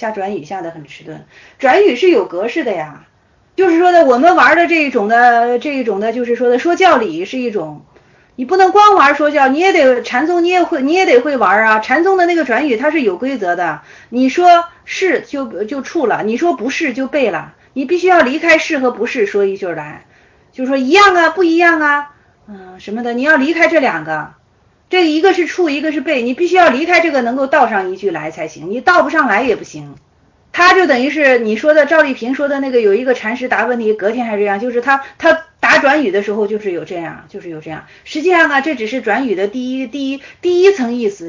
转语是有格式的呀。就是说的，我们玩的这一种的，就是说的说教理是一种，你不能光玩说教，你也得禅宗，你也得会玩啊。禅宗的那个转语它是有规则的，你说是就处了，你说不是就背了，你必须要离开是和不是说一句来，就是说一样啊，不一样啊，什么的，你要离开这两个，这一个是处，一个是背，你必须要离开这个能够倒上一句来才行，你倒不上来也不行。他就等于是你说的赵丽萍说的那个有一个禅师答问题隔天还是这样，就是他答转语的时候就是有这样，实际上这只是转语的第一层意思，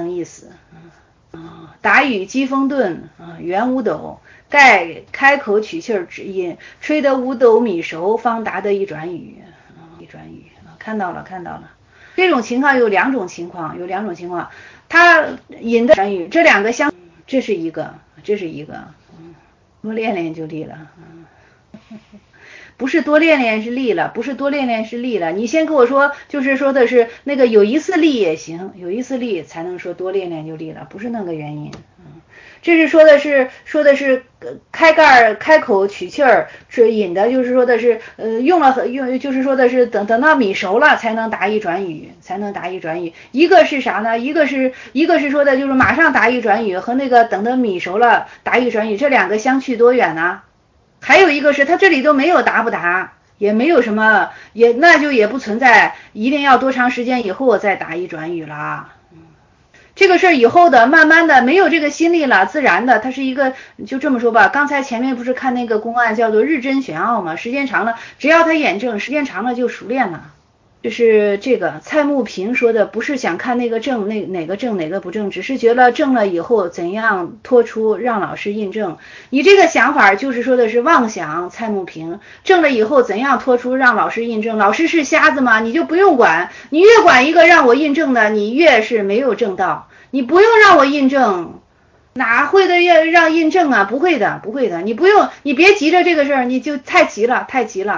答语机锋钝圆五斗，盖开口取气止音，吹得五斗米熟，方达得一转语，看到了。这种情况有两种情况，他引的转语，这两个相，这是一个，多练练就立了，不是多练练是立了，你先跟我说，就是说的是那个有一次立也行，有一次立才能说多练练就立了，不是那个原因。这是说的是开盖开口取气儿，是引的，就是说的是用，就是说的是等到米熟了才能答一转语，一个是啥呢？一个是说的就是马上答一转语和那个等到米熟了答一转语，这两个相去多远呢？还有一个是他这里都没有答不答，也没有什么，那就也不存在一定要多长时间以后再答一转语了。这个事儿以后的慢慢的没有这个心力了，自然的，它是一个，就这么说吧，刚才前面不是看那个公案叫做日臻玄奥嘛，时间长了，只要他验证，时间长了就熟练了。就是这个蔡慕平说的，不是想看那个正哪个正哪个不正，只是觉得正了以后怎样脱出让老师印证。你这个想法就是说的是妄想，蔡慕平正了以后怎样脱出让老师印证，老师是瞎子吗？你就不用管，你越管一个让我印证的，你越是没有正道。你不用让我印证，哪会的让印证啊？不会的，你不用，你别急着这个事儿，你就太急了。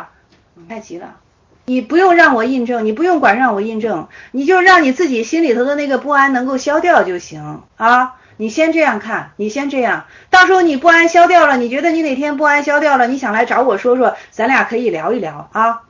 你不用让我印证，你不用管让我印证，你就让你自己心里头的那个不安能够消掉就行啊。 你先这样看，你先这样，到时候你不安消掉了，你觉得你哪天不安消掉了，你想来找我说说，咱俩可以聊一聊啊。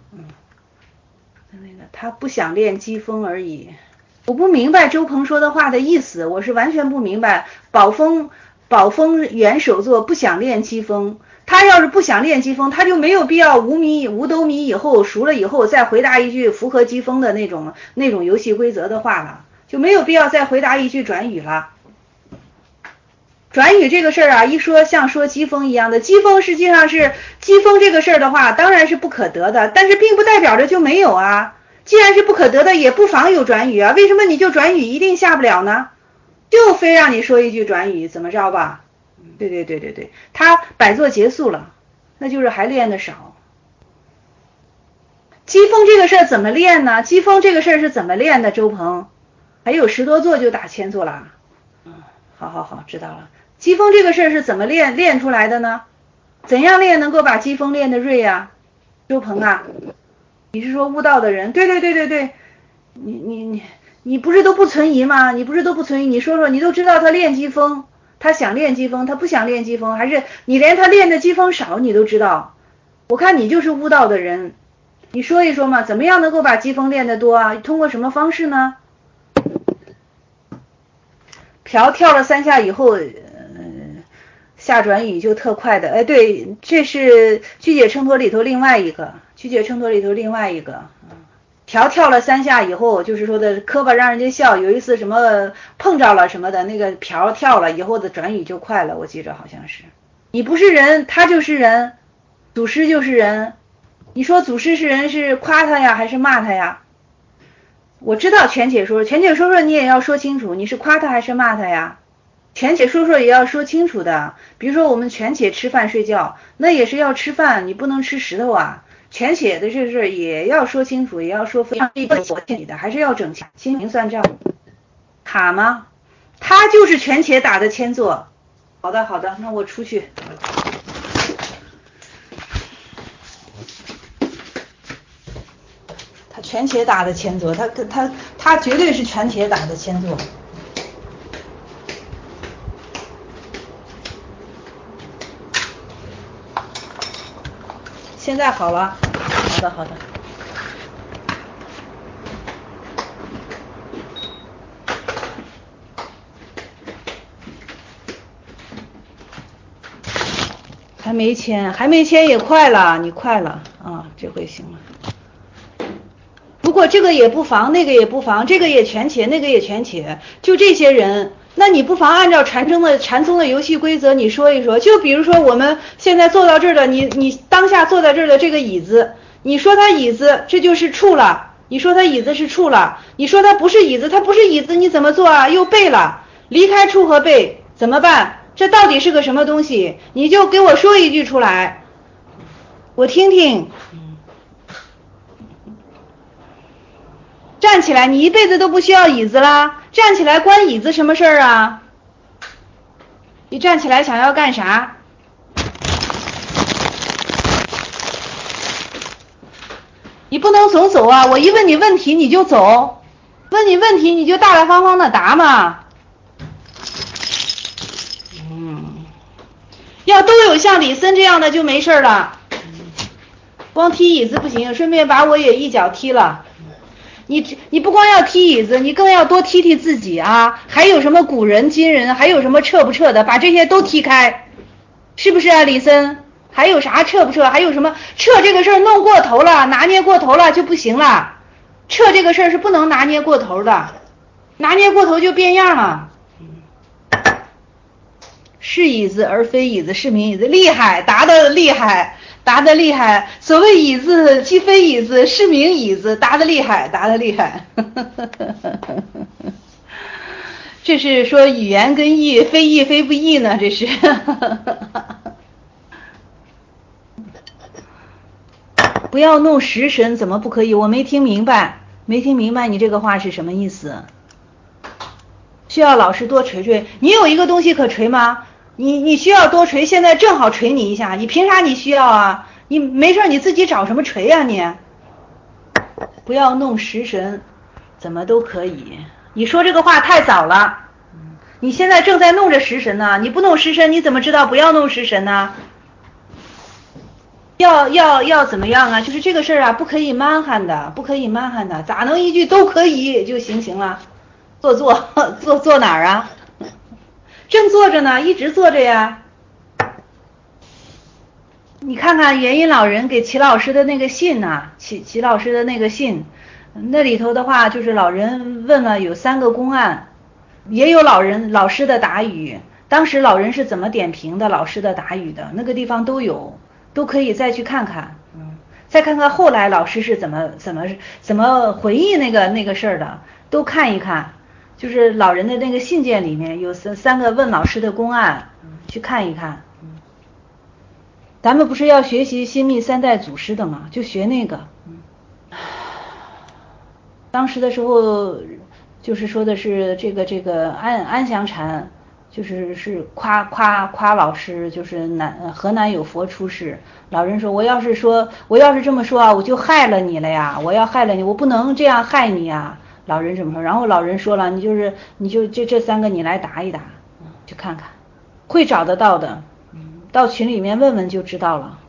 他不想练机锋而已。我不明白周鹏说的话的意思，我是完全不明白。宝峰元首座不想练机锋，他要是不想练机锋，他就没有必要五斗米以后熟了以后再回答一句符合机锋的那种游戏规则的话了，就没有必要再回答一句转语了。转语这个事儿啊，一说像说机锋一样的，机锋实际上是机锋这个事儿的话，当然是不可得的，但是并不代表着就没有啊。既然是不可得的，也不妨有转语啊，为什么你就转语一定下不了呢？就非让你说一句转语，怎么着吧？对，他摆座结束了，那就是还练得少。机锋这个事儿怎么练呢？机锋这个事儿是怎么练的？周鹏，还有10多座就打千座了。好，知道了。机锋这个事儿是怎么练出来的呢？怎样练能够把机锋练得锐啊？周鹏啊，你是说悟道的人？对，你不是都不存疑吗？你说说，你都知道他练机锋，他想练机锋，他不想练机锋，还是你连他练的机锋少你都知道？我看你就是悟道的人，你说一说嘛，怎么样能够把机锋练得多啊？通过什么方式呢？跳了3下以后，下转语就特快的。哎，对，这是曲解秤砣里头另外一个。跳了3下以后，就是说的磕巴让人家笑，有一次什么碰着了什么的，那个瓢跳了以后的转语就快了，我记着好像是。你不是人，他就是人，祖师就是人。你说祖师是人是夸他呀还是骂他呀？我知道全解说你也要说清楚，你是夸他还是骂他呀？全解说也要说清楚的。比如说我们全且吃饭睡觉，那也是要吃饭，你不能吃石头啊。全且的这事也要说清楚，也要说非常我欠你的，还是要整清明算账。卡吗？他就是全且打的千座。好的，那我出去。他全且打的千座，他绝对是全且打的千座。现在好了，好的。还没签也快了，你快了啊，这回行了。不过这个也不妨，那个也不妨，这个也全且，那个也全且，就这些人，那你不妨按照禅宗的游戏规则你说一说。就比如说我们现在坐到这儿的，你当下坐在这儿的这个椅子，你说它椅子，这就是处了，你说它椅子是处了，你说它不是椅子，它不是椅子，你怎么做啊？又背了，离开处和背怎么办？这到底是个什么东西？你就给我说一句出来，我听听。站起来，你一辈子都不需要椅子啦，站起来关椅子什么事儿啊？你站起来想要干啥？你不能总走啊，我一问你问题你就走，问你问题你就大大方方的答嘛。要都有像李森这样的就没事了。光踢椅子不行，顺便把我也一脚踢了。你不光要踢椅子，你更要多踢自己啊！还有什么古人今人，还有什么撤不撤的，把这些都踢开，是不是啊，李森？还有啥撤不撤？还有什么撤这个事儿弄过头了，拿捏过头了就不行了。撤这个事儿是不能拿捏过头的，拿捏过头就变样了。是椅子而非椅子，是名椅子，厉害，答得厉害。所谓椅子既非椅子，是名椅子，答得厉害。这是说语言跟义非不义呢，这是。不要弄食神，怎么不可以？我没听明白你这个话是什么意思？需要老师多捶捶，你有一个东西可捶吗？你需要多捶，现在正好捶你一下，你凭啥你需要啊？你没事你自己找什么捶啊你？不要弄食神，怎么都可以。你说这个话太早了， 你现在正在弄着食神呢，你不弄食神，你怎么知道不要弄食神呢？要怎么样啊？就是这个事儿啊，不可以蛮汉的，不可以蛮汉的，咋能一句都可以就行了？坐哪儿啊？正坐着呢，一直坐着呀。你看看元音老人给齐老师的那个信呐，齐老师的那个信，那里头的话就是老人问了有3个公案，也有老师的答语，当时老人是怎么点评的老师的答语的，那个地方都有，都可以再去看看，再看看后来老师是怎么回忆那个事儿的，都看一看，就是老人的那个信件里面有三个问老师的公案，去看一看。咱们不是要学习新密3代祖师的吗？就学那个。当时的时候，就是说的是这个安祥禅，就是夸老师，就是河南有佛出世。老人说，我要是这么说啊，我就害了你了呀！我要害了你，我不能这样害你啊！老人这么说，然后老人说了，你就这3个你来答一答，去看看，会找得到的。到群里面问问就知道了。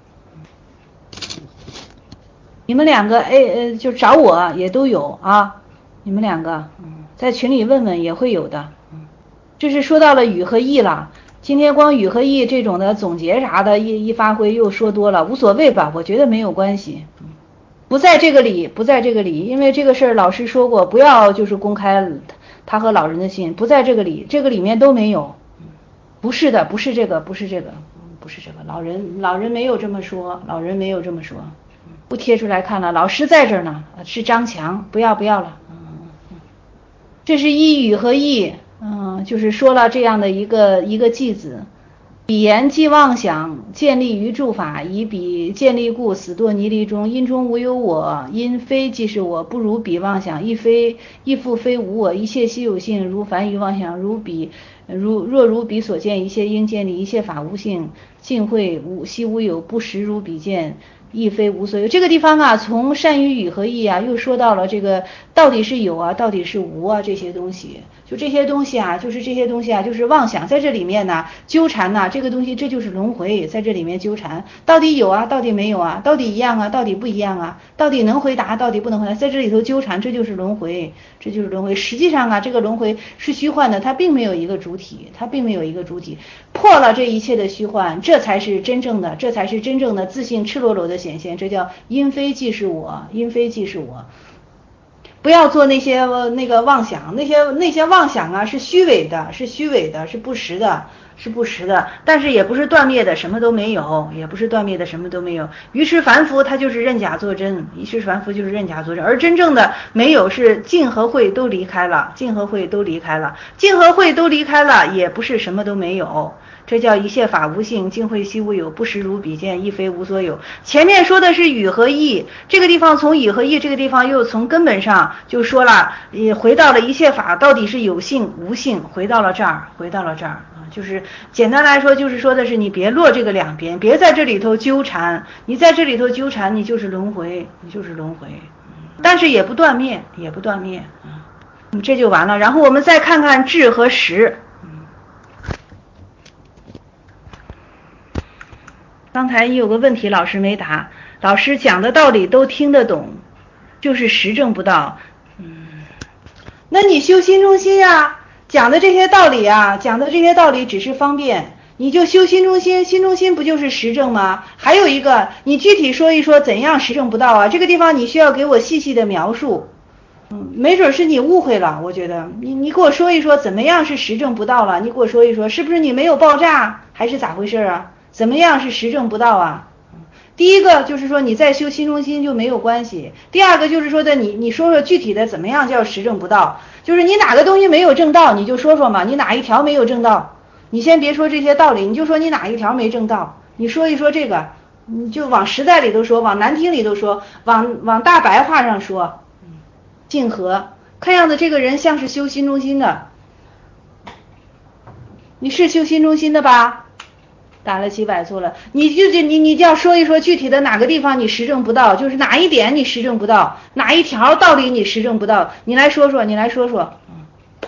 你们2个就找我也都有啊，你们2个在群里问问也会有的。这是说到了语和义了，今天光语和义这种的总结啥的一发挥又说多了，无所谓吧，我觉得没有关系。不在这个里，因为这个事儿老师说过，不要就是公开他和老人的信，不在这个里，这个里面都没有。不是的，不是这个，老人没有这么说，不贴出来看了，老师在这儿呢，是张强，不要了。这是一语和义，就是说了这样的一个偈子。彼言即妄想，建立于诸法，以彼建立故，死堕泥离中，因中无有我，因非即是我，不如彼妄想，亦复非无我，一切悉有性，如凡于妄想，若如彼所见，一切应建立，一切法无性，尽会悉无有，不实如彼见，亦非无所有。这个地方啊，从善于语和义啊，又说到了这个到底是有啊，到底是无啊，这些东西，这些东西啊，就是妄想，在这里面呢纠缠呢，这个东西这就是轮回，在这里面纠缠，到底有啊，到底没有啊，到底一样啊，到底不一样啊，到底能回答，到底不能回答，在这里头纠缠，这就是轮回。实际上啊，这个轮回是虚幻的，它并没有一个主体，破了这一切的虚幻，这才是真正的自性赤裸裸的显现，这叫因非即是我。不要做那些那个妄想，那些妄想啊是虚伪的，是不实的，但是也不是断灭的，什么都没有，于是凡夫他就是认假作真，而真正的没有是净和会都离开了，也不是什么都没有。这叫一切法无性，净会悉无有，不实如彼见，亦非无所有。前面说的是语和义，这个地方从语和义这个地方又从根本上就说了，也回到了一切法到底是有性无性，回到了这儿就是简单来说就是说的是你别落这个两边，别在这里头纠缠，你在这里头纠缠你就是轮回，但是也不断灭，这就完了。然后我们再看看智和实。刚才有个问题老师没答，老师讲的道理都听得懂，就是实证不到。那你修心中心啊，讲的这些道理只是方便，你就修心中心，心中心不就是实证吗？还有一个，你具体说一说怎样实证不到啊？这个地方你需要给我细细的描述。没准是你误会了，我觉得你给我说一说怎么样是实证不到了，你给我说一说是不是你没有爆炸还是咋回事啊？怎么样是实证不到啊？第一个就是说你在修心中心就没有关系，第二个就是说的你说说具体的怎么样叫实证不到，就是你哪个东西没有证到你就说说嘛，你哪一条没有证到，你先别说这些道理，你就说你哪一条没证到，你说一说这个，你就往实在里头说，往难听里头说，往大白话上说。静和，看样子这个人像是修心中心的，你是修心中心的吧？打了几百错了，你就要说一说具体的哪个地方你实证不到，就是哪一点你实证不到，哪一条道理你实证不到，你来说说。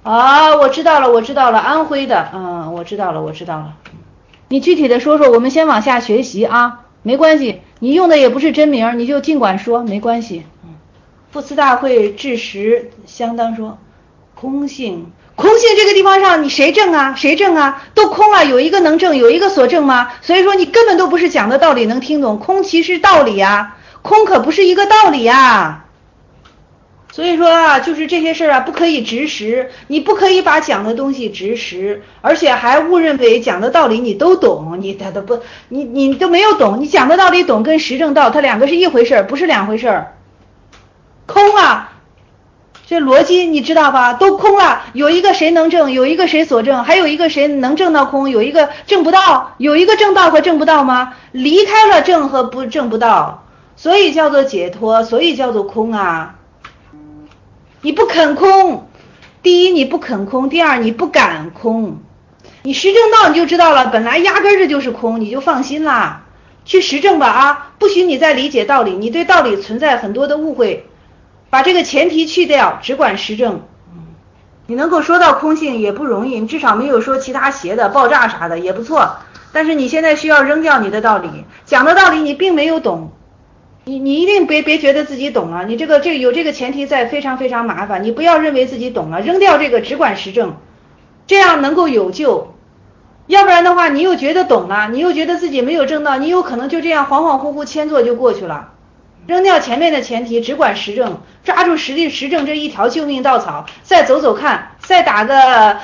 啊，我知道了，安徽的，我知道了。你具体的说说，我们先往下学习啊，没关系，你用的也不是真名，你就尽管说，没关系。复次大会至实相当说，空性这个地方上，你谁证啊？都空了，有一个能证，有一个所证吗？所以说你根本都不是讲的道理能听懂，空其实道理啊，空可不是一个道理啊。所以说啊，就是这些事啊，不可以直实，你不可以把讲的东西直实，而且还误认为讲的道理你都懂，你都没有懂，你讲的道理懂跟实证道它两个是一回事，不是两回事。空啊，这逻辑你知道吧？都空了，有一个谁能证，有一个谁所证，还有一个谁能证到空，有一个证不到，有一个证到和证不到吗？离开了证和不证不到，所以叫做解脱，所以叫做空啊。你不肯空，第一你不肯空，第二你不敢空。你实证到你就知道了，本来压根这就是空，你就放心啦，去实证吧啊！不许你再理解道理，你对道理存在很多的误会，把这个前提去掉，只管实证。你能够说到空性也不容易，你至少没有说其他邪的爆炸啥的也不错，但是你现在需要扔掉你的道理，讲的道理你并没有懂。你一定别觉得自己懂了，你有这个前提在，非常非常麻烦，你不要认为自己懂了，扔掉这个只管实证，这样能够有救。要不然的话，你又觉得懂了，你又觉得自己没有证到，你有可能就这样恍恍惚惚迁坐就过去了。扔掉前面的前提，只管实证，抓住实证这一条救命稻草，再走走看，再打个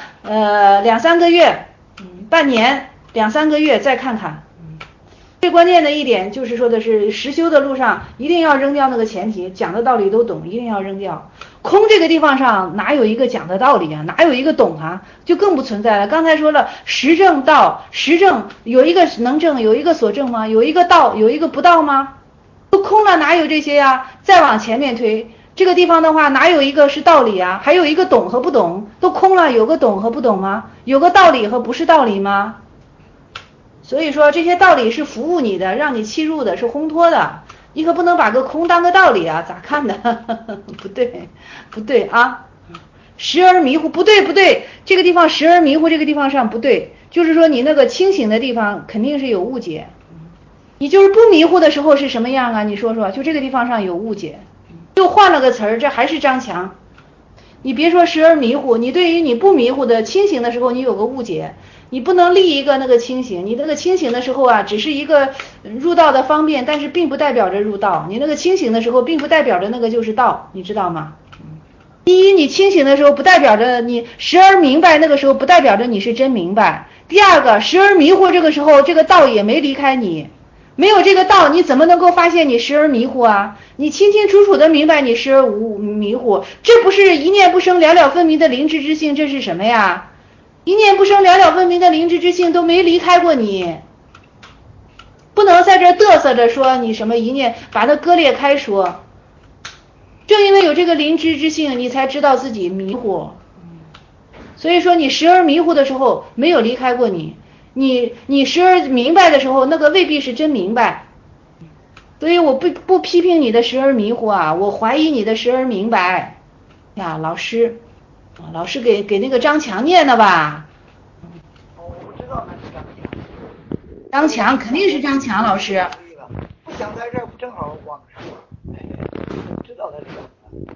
2-3个月，半年2-3个月再看看。最关键的一点就是说的是实修的路上一定要扔掉那个前提，讲的道理都懂，一定要扔掉。空这个地方上哪有一个讲的道理啊，哪有一个懂啊，就更不存在了。刚才说了实证道，实证有一个能证，有一个所证吗？有一个道，有一个不道吗？都空了，哪有这些呀？再往前面推，这个地方的话哪有一个是道理啊？还有一个懂和不懂，都空了，有个懂和不懂吗？有个道理和不是道理吗？所以说这些道理是服务你的，让你契入的，是烘托的，你可不能把个空当个道理啊，咋看的？不对啊，时而迷糊，不对，这个地方时而迷糊，这个地方上不对，就是说你那个清醒的地方肯定是有误解，你就是不迷糊的时候是什么样啊？你说说，就这个地方上有误解，又换了个词儿，这还是张强。你别说时而迷糊，你对于你不迷糊的清醒的时候，你有个误解。你不能立一个那个清醒，你那个清醒的时候啊，只是一个入道的方便，但是并不代表着入道。你那个清醒的时候，并不代表着那个就是道，你知道吗？第一，你清醒的时候不代表着你时而明白，那个时候不代表着你是真明白。第二个，时而迷糊，这个时候这个道也没离开你，没有这个道，你怎么能够发现你时而迷糊啊？你清清楚楚的明白你时而无迷糊，这不是一念不生了了分明的灵智之性，这是什么呀？一念不生了了分明的灵智之性都没离开过你，不能在这嘚瑟着说你什么一念，把它割裂开说。正因为有这个灵智之性，你才知道自己迷糊。所以说你时而迷糊的时候没有离开过你时而明白的时候，那个未必是真明白。所以我不批评你的时而迷糊啊，我怀疑你的时而明白呀，老师给那个张强念的吧？ 我不知道那是张强。 张强肯定是张强老师。 不想在这儿，不正好网上吗？知道他这个。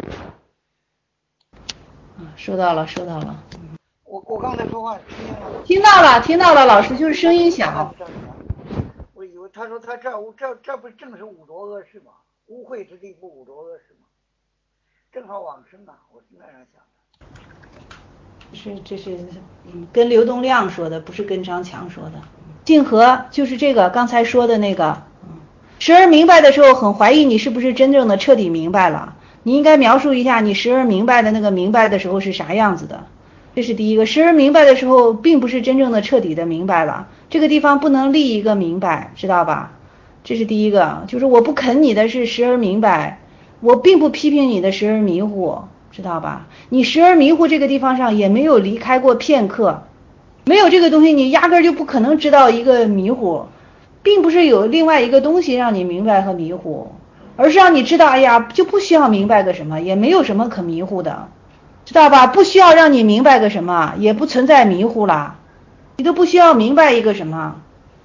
收到了。 我刚才说话听见了吗？ 听到了，老师就是声音小。 我以为他说他这不正是五浊恶世吗？污秽之地不五浊恶世吗？正好往生啊，我是那样想的。 这是跟刘东亮说的，不是跟张强说的。静和就是这个刚才说的那个，时而明白的时候很怀疑你是不是真正的彻底明白了，你应该描述一下你时而明白的那个明白的时候是啥样子的。这是第一个，时而明白的时候并不是真正的彻底的明白了，这个地方不能立一个明白，知道吧？这是第一个，就是我不肯你的是时而明白，我并不批评你的时而迷糊，知道吧？你时而迷糊这个地方上也没有离开过片刻，没有这个东西你压根就不可能知道一个迷糊，并不是有另外一个东西让你明白和迷糊，而是让你知道，哎呀，就不需要明白个什么，也没有什么可迷糊的。 知道吧？不需要让你明白个什么，也不存在迷糊了，你都不需要明白一个什么。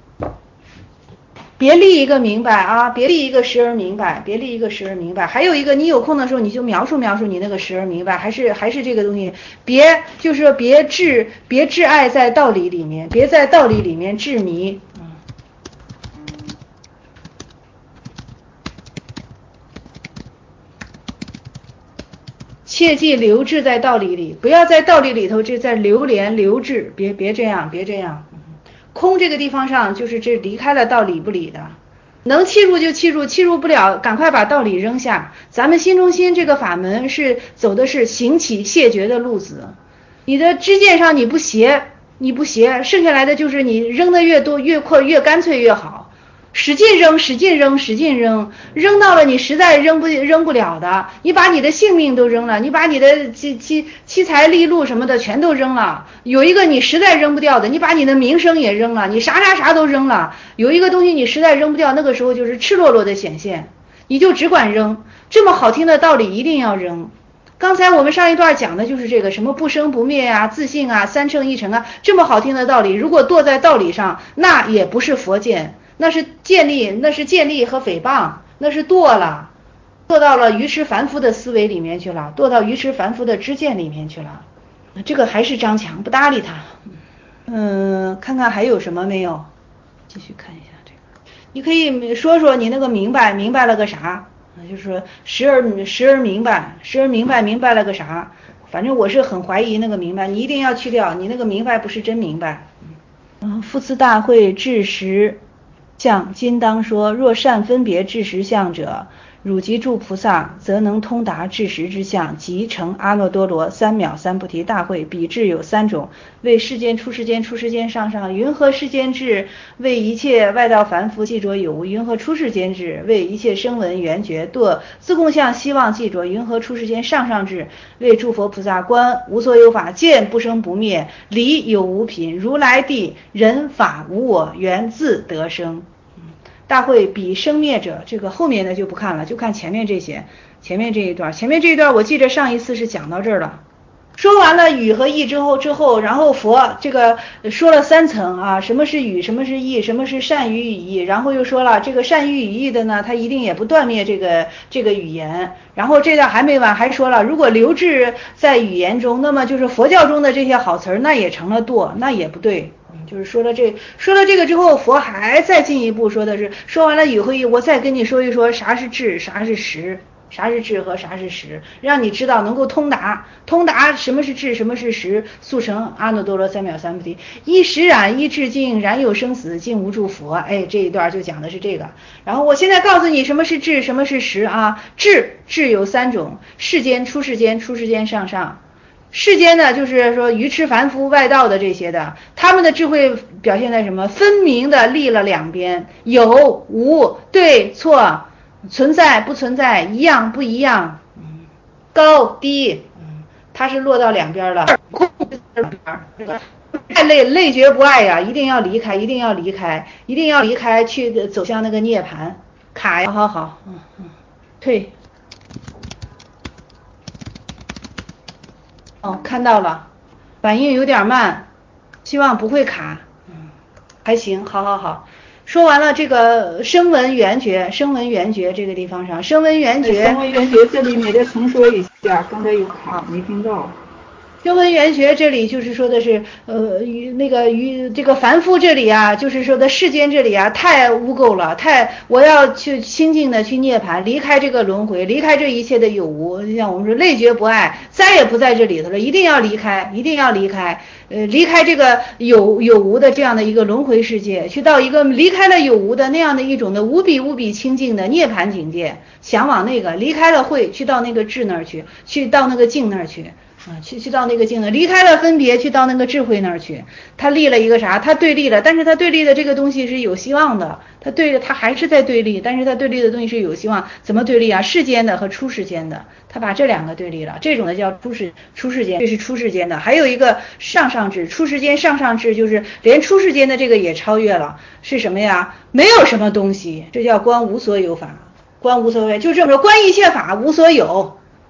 别立一个明白啊，别立一个时而明白，别立一个时而明白。还有一个，你有空的时候你就描述描述你那个时而明白，还是这个东西，就是说别挚爱在道理里面，别在道理里面执迷。切忌留滞在道理里，不要在道理里头这在流连留滞，别这样，别这样。空这个地方上就是这离开了道理不理的，能契入就契入，契入不了赶快把道理扔下。咱们心中心这个法门是走的是行起谢绝的路子，你的知见上你不邪，剩下来的就是你扔的越多越快越干脆越好。使劲扔，使劲扔，使劲扔，扔到了你实在扔不了的，你把你的性命都扔了，你把你的七财利禄什么的全都扔了。有一个你实在扔不掉的，你把你的名声也扔了，你啥都扔了。有一个东西你实在扔不掉，那个时候就是赤裸裸的显现，你就只管扔。这么好听的道理一定要扔。刚才我们上一段讲的就是这个什么不生不灭啊，自信啊，三乘一乘啊，这么好听的道理，如果堕在道理上，那也不是佛见。那是建立和诽谤，那是堕了，堕到了愚痴凡夫的思维里面去了，堕到愚痴凡夫的知见里面去了。这个还是张强不搭理他。看看还有什么没有？继续看一下这个，你可以说说你那个明白了个啥？就是说时而明白了个啥？反正我是很怀疑那个明白，你一定要去掉，你那个明白不是真明白。复次大会至实相，今当说，若善分别至实相者，汝即诸菩萨，则能通达至实之相，即成阿耨多罗三藐三菩提大会。彼智有三种：为世间、出世间、出世间上上；云何世间智？为一切外道凡夫记着有无；云何出世间智？为一切声闻缘觉堕自共相希望记着；云何出世间上上智？为诸佛菩萨观无所有法，见不生不灭，理有无品，如来地人法无我，缘自得生。大会比生灭者，这个后面的就不看了，就看前面这些，前面这一段我记得上一次是讲到这儿了。说完了语和义之后，然后佛这个说了三层啊，什么是语，什么是义，什么是善语与义，然后又说了这个善语与义的呢，它一定也不断灭这个语言。然后这段还没完，还说了如果留滞在语言中，那么就是佛教中的这些好词儿，那也成了堕，那也不对。就是说了这个之后，佛还再进一步说的是，说完了语和义，我再跟你说一说啥是智，啥是实，啥是智和啥是实，让你知道能够通达什么是智，什么是实，速成阿耨多罗三藐三菩提。一实染，一智净，染有生死，尽无住佛。哎，这一段就讲的是这个。然后我现在告诉你什么是智，什么是实啊。智有三种：世间、出世间、出世间上上。世间呢，就是说愚痴凡夫外道的这些的，他们的智慧表现在什么？分明的立了两边，有无，对错，存在不存在，一样不一样，高低，它是落到两边了。太累觉不爱呀，一定要离开，去走向那个涅槃。卡呀，好，退。看到了，反应有点慢，希望不会卡。还行，好。说完了这个声闻缘觉这个地方上，声闻缘觉这里你再重说一下，刚才有卡没听到。 声闻缘觉这里就是说的是这个凡夫这里啊，就是说的世间这里啊，太污垢了，我要去清净的去涅槃，离开这个轮回，离开这一切的有无，像我们说累觉不爱，再也不在这里头了，一定要离开离开这个有无的这样的一个轮回世界，去到一个离开了有无的那样的一种的无比清净的涅槃境界，向往那个离开了慧，去到那个智那儿去到那个境那儿去。去到那个境呢，离开了分别，去到那个智慧那儿去。他立了一个啥？他对立了，但是他对立的这个东西是有希望的。他还是在对立，但是他对立的东西是有希望。怎么对立啊？世间的和出世间的，他把这两个对立了。这种的叫出世间，这是出世间的。还有一个上上智，出世间上上智，就是连出世间的这个也超越了。是什么呀？没有什么东西，这叫观无所有法。观无所有，就这么说，观一切法无所有。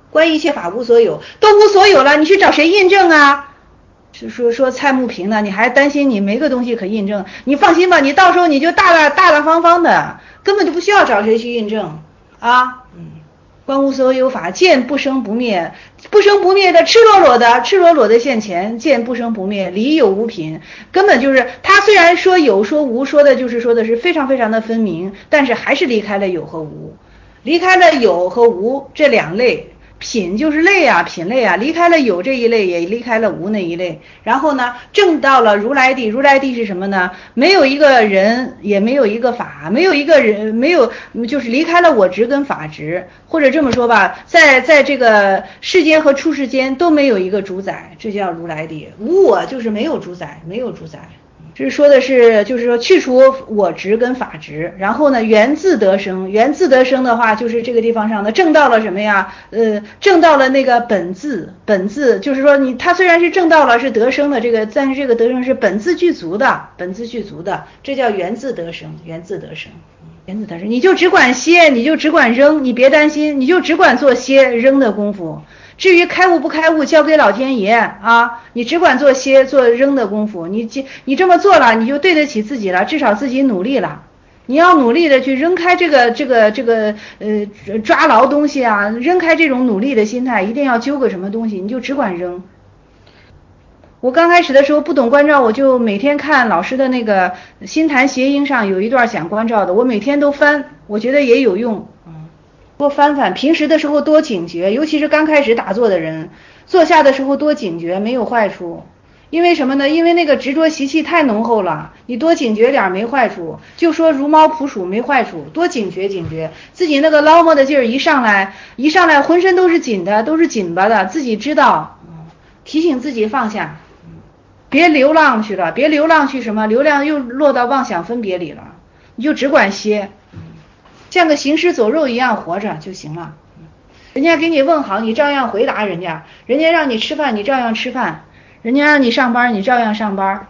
观一切法无所有，都无所有了，你去找谁印证啊？是说蔡木平呢，你还担心你没个东西可印证？你放心吧，你到时候你就大大方方的，根本就不需要找谁去印证啊。观无所有法，见不生不灭，不生不灭的赤裸裸的现前，见不生不灭，理有无品，根本就是他虽然说有说无，说的是非常非常的分明，但是还是离开了有和无，离开了有和无这两类。品就是类啊，品类啊，离开了有这一类，也离开了无那一类。然后呢，证到了如来地。如来地是什么呢？没有一个人，也没有一个法，没有一个人，没有，就是离开了我执跟法执，或者这么说吧，在这个世间和出世间都没有一个主宰，这叫如来地。无我就是没有主宰，没有主宰。这说的是，就是说去除我执跟法执，然后呢，缘自得生。缘自得生的话，就是这个地方上呢，证到了什么呀？证到了那个本自，就是说他虽然是证到了是得生的这个，但是这个得生是本自具足的，这叫缘自得生，缘自得生。你就只管歇，你就只管扔，你别担心，你就只管做歇扔的功夫。至于开悟不开悟，交给老天爷啊！你只管做歇做扔的功夫，你这么做了，你就对得起自己了，至少自己努力了。你要努力的去扔开这个抓牢东西啊，扔开这种努力的心态，一定要揪个什么东西，你就只管扔。我刚开始的时候不懂观照，我就每天看老师的那个心坛谐音上有一段讲观照的，我每天都翻，我觉得也有用。多翻翻，平时的时候多警觉，尤其是刚开始打坐的人，坐下的时候多警觉，没有坏处。因为什么呢？因为那个执着习气太浓厚了，你多警觉点没坏处。就说如猫扑鼠没坏处，多警觉，自己那个捞摸的劲儿一上来浑身都是紧的，都是紧巴的，自己知道，提醒自己放下，别流浪去了，别流浪去什么？流浪又落到妄想分别里了，你就只管歇。像个行尸走肉一样活着就行了。人家给你问好，你照样回答人家；人家让你吃饭，你照样吃饭；人家让你上班，你照样上班。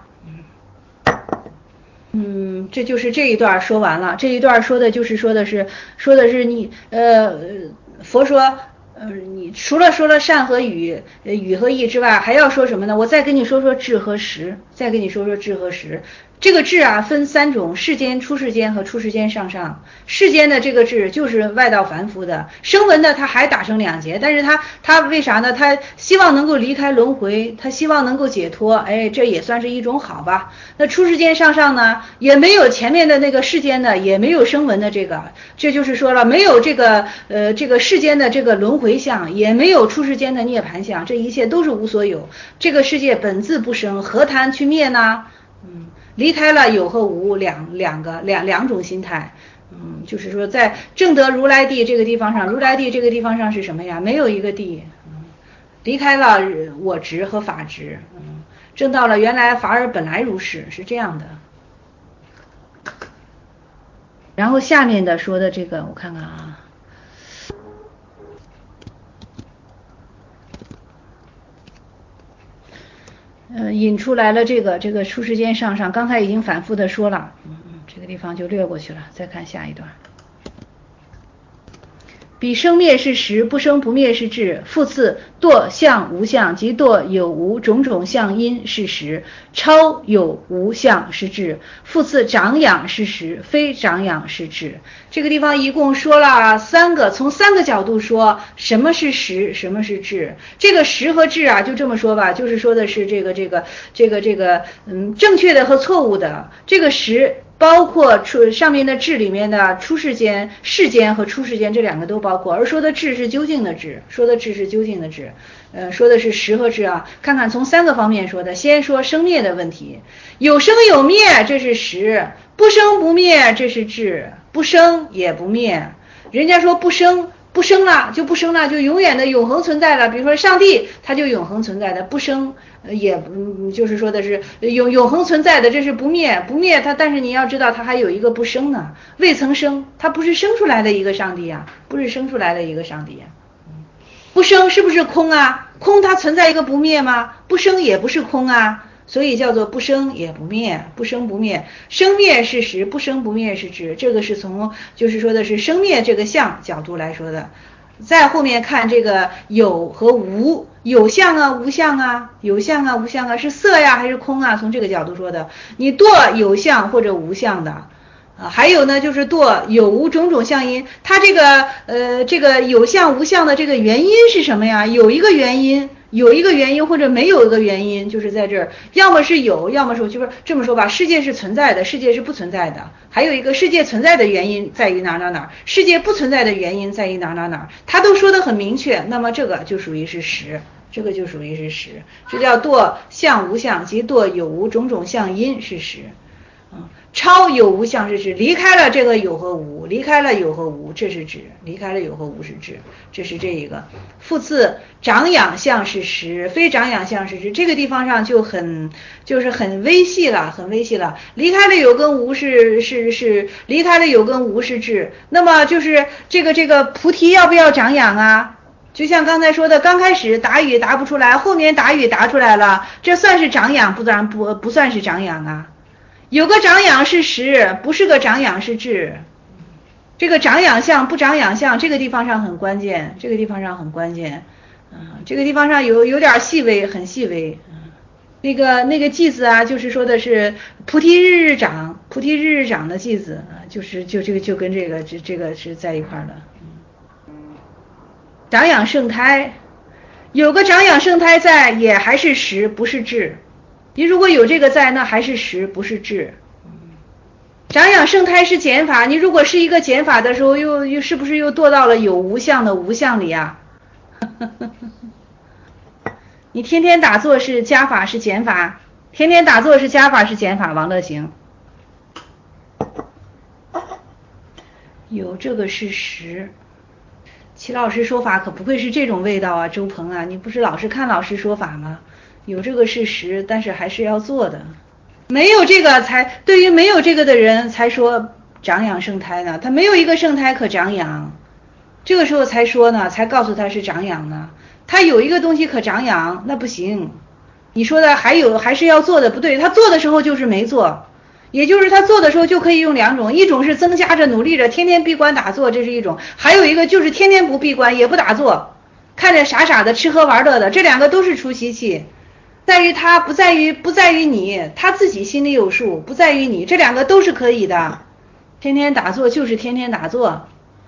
这就是这一段说完了。这一段说的是你佛说你除了说了善和语和义之外，还要说什么呢？我再跟你说智和实，这个智啊分三种：世间、出世间和出世间上上。世间的这个智就是外道凡夫的，声闻的他还打成两截，但是他为啥呢？他希望能够离开轮回，他希望能够解脱，这也算是一种好吧。那出世间上上呢，也没有前面的那个世间的，也没有声闻的这就是说了，没有这个世间的这个轮回相，也没有出世间的涅槃相，这一切都是无所有。这个世界本自不生，何谈去灭呢？离开了有和无两种心态。就是说在正得如来地这个地方上，如来地这个地方上是什么呀？没有一个地。离开了我执和法执。证到了原来法尔本来如是，是这样的。然后下面的说的这个我看看啊，引出来了这个出世间上上，刚才已经反复的说了，这个地方就略过去了，再看下一段。彼生灭是实，不生不灭是智。复次，堕相无相即堕有无种种相因是实，超有无相是智。复次，长养是实，非长养是智。这个地方一共说了从三个角度说什么是实，什么是智。这个实和智啊，就这么说吧，就是说的是这个正确的和错误的。这个实包括上面的智里面的出世间、世间和出世间这两个都包括，而说的智是究竟的智，说的是实和智啊。看看从三个方面说的，先说生灭的问题，有生有灭这是实，不生不灭这是智，不生也不灭。人家说不生了就不生了，就永远的永恒存在了。比如说上帝他就永恒存在的，不生也就是说的是永恒存在的，这是不灭它。但是你要知道它还有一个不生呢，未曾生，它不是生出来的一个上帝呀，不生是不是空啊？空它存在一个不灭吗？不生也不是空啊，所以叫做不生也不灭，不生不灭。生灭是实，不生不灭是智。这个是从就是说的是生灭这个相角度来说的。 再后面看这个有和无，有相啊无相啊，有相啊无相啊，是色呀还是空啊？从这个角度说的，你堕有相或者无相的。还有呢，就是堕有无种种相因，它这个有相无相的这个原因是什么呀？有一个原因或者没有一个原因，就是在这儿，要么是有，要么是就是这么说吧，世界是存在的，世界是不存在的。还有一个世界存在的原因在于哪，世界不存在的原因在于哪，它都说得很明确，那么这个就属于是实，这个就属于是实，这叫堕相无相即堕有无种种相因是实。超有无相是指离开了这个有和无，离开了有和无，这是指离开了有和无是指，这是这一个。复次，长养相是实，非长养相是指，这个地方上就是很微细了，很微细了。离开了有跟无是离开了有跟无是指，那么就是这个菩提要不要长养啊？就像刚才说的，刚开始答语答不出来，后面答语答出来了，这算是长养，不算是长养啊。有个长养是实，不是个长养是智。这个长养相不长养相，这个地方上很关键，这个地方上很关键。这个地方上有点细微，很细微。那个偈子啊，就是说的是菩提日日长，菩提日日长的偈子，就跟这个是在一块的。长养圣胎，有个长养圣胎在，也还是实，不是智。你如果有这个在，那还是实，不是智。长养圣胎是减法，你如果是一个减法的时候，又是不是又堕到了有无相的无相里啊？你天天打坐是加法是减法，天天打坐是加法是减法，王乐行。有这个是实。齐老师说法可不会是这种味道啊，周鹏啊，你不是老是看老师说法吗？有这个是实，但是还是要做的。没有这个才，对于没有这个的人才说长养圣胎呢，他没有一个圣胎可长养，这个时候才说呢，才告诉他是长养呢。他有一个东西可长养，那不行。你说的还是要做的，不对，他做的时候就是没做，也就是他做的时候就可以用两种，一种是增加着努力着天天闭关打坐，这是一种，还有一个就是天天不闭关也不打坐，看着傻傻的吃喝玩乐的，这两个都是出习气。在于他，不在于你，他自己心里有数，不在于你，这两个都是可以的。天天打坐就是天天打坐，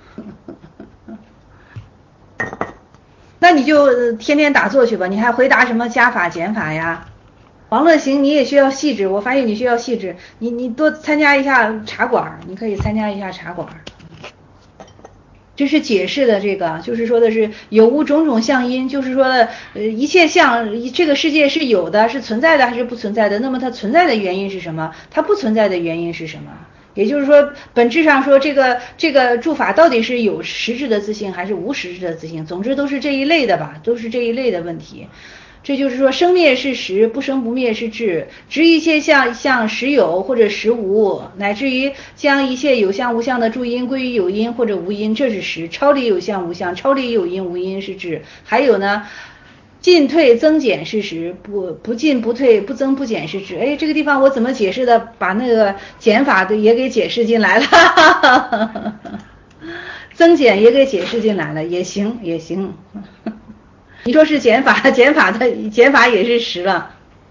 那你就天天打坐去吧，你还回答什么加法减法呀？王乐行你也需要细致，我发现你需要细致，你多参加一下茶馆，你可以参加一下茶馆。这是解释的，这个就是说的是有无种种相因，就是说的一切相，这个世界是有的，是存在的还是不存在的，那么它存在的原因是什么，它不存在的原因是什么，也就是说本质上说这个诸法到底是有实质的自性还是无实质的自性，总之都是这一类的吧，都是这一类的问题。这就是说生灭是实，不生不灭是智，执一切相实有或者实无，乃至于将一切有相无相的诸因归于有因或者无因，这是实。超离有相无相，超离有因无因是智。还有呢，进退增减是实，不进不退，不增不减是智。哎，这个地方我怎么解释的，把那个减法的也给解释进来了增减也给解释进来了，也行也行你说是减法也是实了。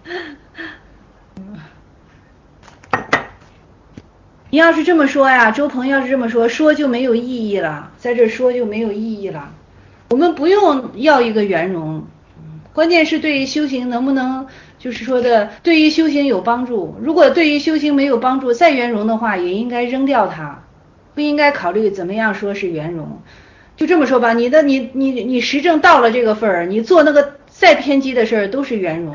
你要是这么说呀，周鹏要是这么说就没有意义了，在这说就没有意义了。我们不用要一个圆融，关键是对于修行能不能，就是说的对于修行有帮助。如果对于修行没有帮助，再圆融的话也应该扔掉它，不应该考虑怎么样说是圆融。就这么说吧，你实证到了这个份儿，你做那个再偏激的事儿都是圆融。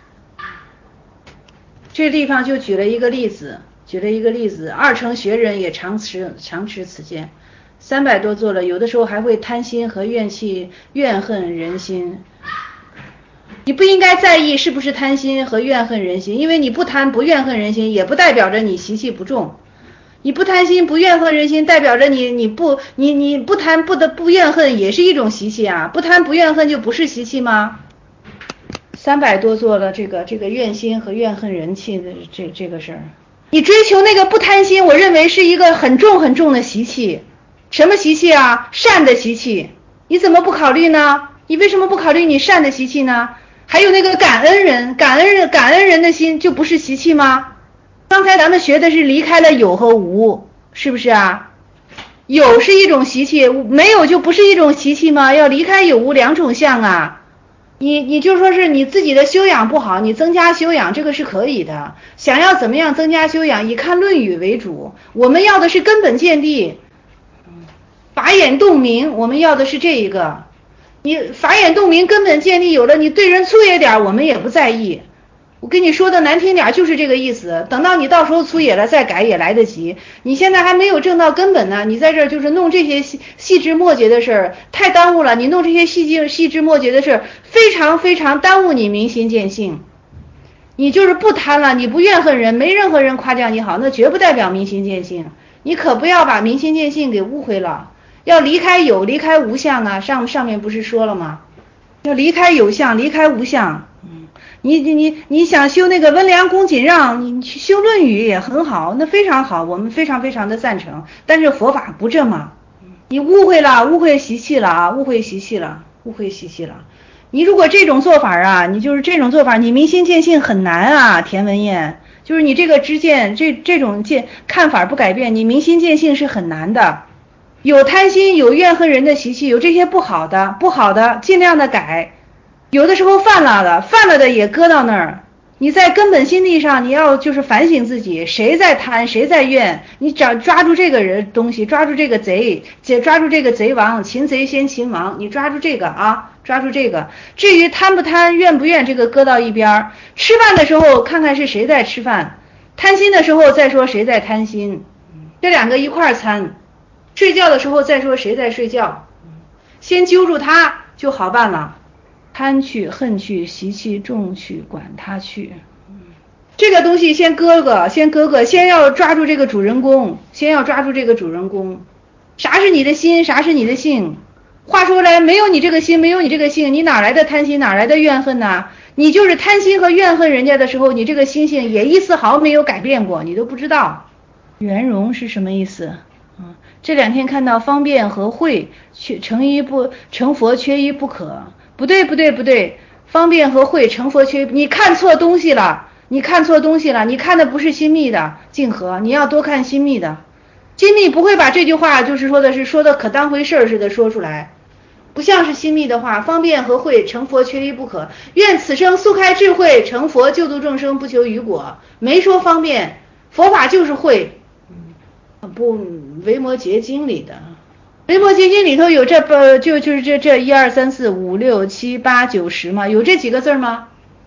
这地方就举了一个例子，二乘学人也常持此见，300多做了，有的时候还会贪心和怨气、怨恨人心。你不应该在意是不是贪心和怨恨人心，因为你不贪不怨恨人心，也不代表着你习气不重。你不贪心不怨恨人心，代表着你不贪不怨恨也是一种习气啊，不贪不怨恨就不是习气吗？300多做了这个怨心和怨恨人气的这个事儿，你追求那个不贪心，我认为是一个很重很重的习气。什么习气啊？善的习气。 你怎么不考虑呢？你为什么不考虑你善的习气呢？还有那个感恩人的心就不是习气吗？刚才咱们学的是离开了有和无，是不是啊？有是一种习气，没有就不是一种习气吗？要离开有无两种相啊。你就说是你自己的修养不好，你增加修养，这个是可以的。想要怎么样增加修养，以看《论语》为主。我们要的是根本见地，法眼洞明，我们要的是这一个。你法眼洞明，根本见地有了，你对人粗野点，我们也不在意。我跟你说的难听点就是这个意思，等到你到时候粗野了再改也来得及。你现在还没有证到根本呢，你在这儿就是弄这些细枝末节的事儿，太耽误了。你弄这些细枝末节的事儿，非常非常耽误你明心见性。你就是不贪了，你不怨恨人，没任何人夸奖你好，那绝不代表明心见性。你可不要把明心见性给误会了，要离开有，离开无相啊。上面不是说了吗？要离开有相，离开无相。你想修那个温良恭谨让，你去修论语也很好，那非常好，我们非常非常的赞成。但是佛法不这么，你误会了，误会习气了啊，误会习气了。你如果这种做法啊，你就是这种做法，你明心见性很难啊，田文燕，就是你这个知见这种看法不改变，你明心见性是很难的。有贪心，有怨恨人的习气，有这些不好的，尽量的改。有的时候犯了的也搁到那儿。你在根本心地上，你要就是反省自己，谁在贪，谁在怨，你抓住这个人东西，抓住这个贼，抓住这个贼王，擒贼先擒王，你抓住这个啊，抓住这个。至于贪不贪，怨不怨，这个搁到一边。吃饭的时候看看是谁在吃饭，贪心的时候再说谁在贪心，这两个一块参。睡觉的时候再说谁在睡觉，先揪住他就好办了。贪去恨去习气重去管他去，这个东西先搁个，先要抓住这个主人公，啥是你的心，啥是你的性。话说来，没有你这个心，没有你这个性，你哪来的贪心，哪来的怨恨呢？你就是贪心和怨恨人家的时候，你这个心性也一丝毫没有改变过，你都不知道。圆融是什么意思？这两天看到方便和慧成佛缺一不可。不对，方便和慧成佛缺，你看错东西了，你看的不是心密的静和，你要多看心密的。心密不会把这句话就是说的可当回事似的说出来，不像是心密的话。方便和慧成佛缺一不可，愿此生速开智慧，成佛救度众生，不求余果。没说方便，佛法就是慧。不，维摩诘经里的。维摩诘经里头有这就是这1、2、3、4、5、6、7、8、9、10吗？有这几个字吗？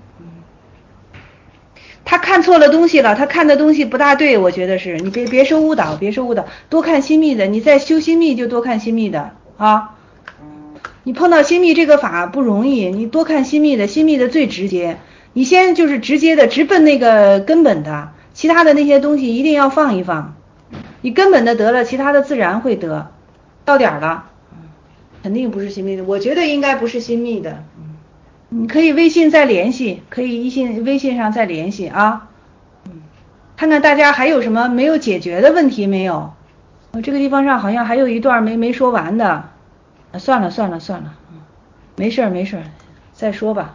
他看错了东西了，他看的东西不大对，我觉得是。你别受误导，多看心密的。你在修心密就多看心密的啊。你碰到心密这个法不容易，你多看心密的最直接。你先就是直接的直奔那个根本的，其他的那些东西一定要放一放。你根本的得了，其他的自然会得。到点了，肯定不是心密的，我觉得应该不是心密的。你可以微信再联系，微信上再联系啊。看看大家还有什么没有解决的问题没有？这个地方上好像还有一段没说完的。算了，没事，再说吧。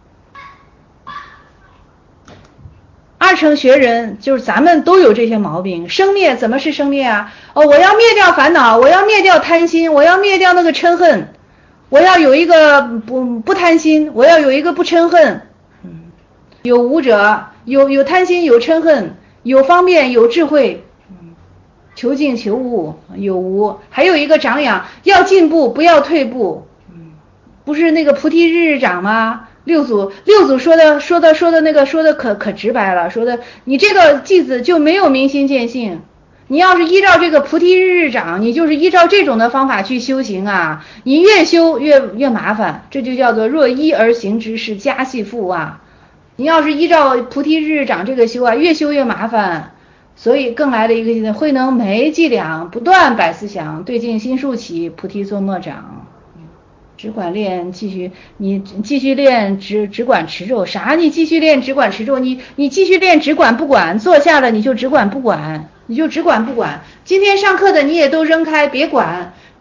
二乘学人就是咱们都有这些毛病。生灭怎么是生灭啊？我要灭掉烦恼，我要灭掉贪心，我要灭掉那个嗔恨，我要有一个不贪心，我要有一个不嗔恨。有无者，有贪心，有嗔恨，有方便，有智慧。求进求无，有无，还有一个长养，要进步不要退步。不是那个菩提日日长吗？六祖说的那个说的可直白了，说的你这个弟子就没有明心见性。你要是依照这个菩提日日长，你就是依照这种的方法去修行啊，你越修越麻烦，这就叫做若依而行之是家系父啊。你要是依照菩提日日长这个修啊，越修越麻烦。所以更来了一个慧能没伎俩，不断百思想，对境心数起，菩提作莫长。只管练，你继续练，只管持咒。啥？你继续练，只管持咒？你继续练，只管不管。坐下了你就只管不管，今天上课的你也都扔开，别管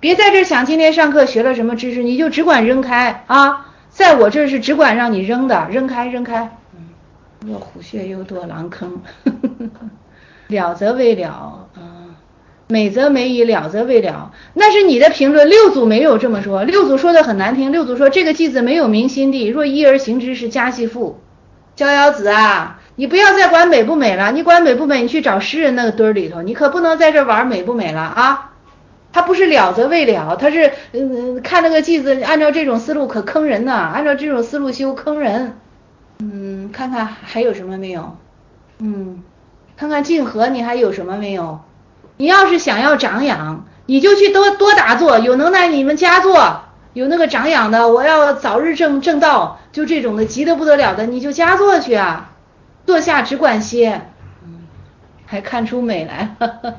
别在这想今天上课学了什么知识，你就只管扔开啊！在我这是只管让你扔的，扔开扔开。若虎穴又堕狼坑，了则未了，美则美矣，了则未了。那是你的评论，六祖没有这么说，六祖说的很难听，六祖说这个偈子没有明心地，若依而行之是家系妇。逍遥子啊，你不要再管美不美了，你管美不美，你去找诗人那个堆里头，你可不能在这玩美不美了啊！他不是了则未了，他是看那个偈子，按照这种思路可坑人呐，按照这种思路修坑人。看看还有什么没有？看看静和你还有什么没有？你要是想要长养，你就去多打坐，有能耐你们家做，有那个长养的，我要早日正道，就这种的急得不得了的，你就家做去啊，坐下只管歇，还看出美来了。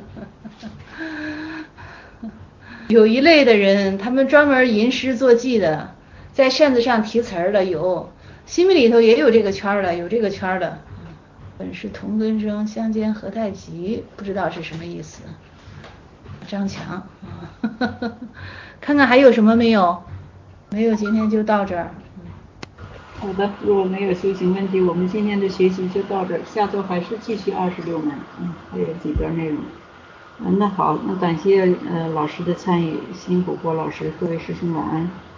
有一类的人，他们专门吟诗作记的，在扇子上题词儿的有，新密里头也有这个圈的，有这个圈的。本是同根生，相煎何太急，不知道是什么意思。张强，看看还有什么没有？没有，今天就到这儿。 好的，如果没有修行问题，我们今天的学习就到这儿，下周还是继续26门，还有几段内容。那好，那感谢老师的参与，辛苦郭老师，各位师兄晚安。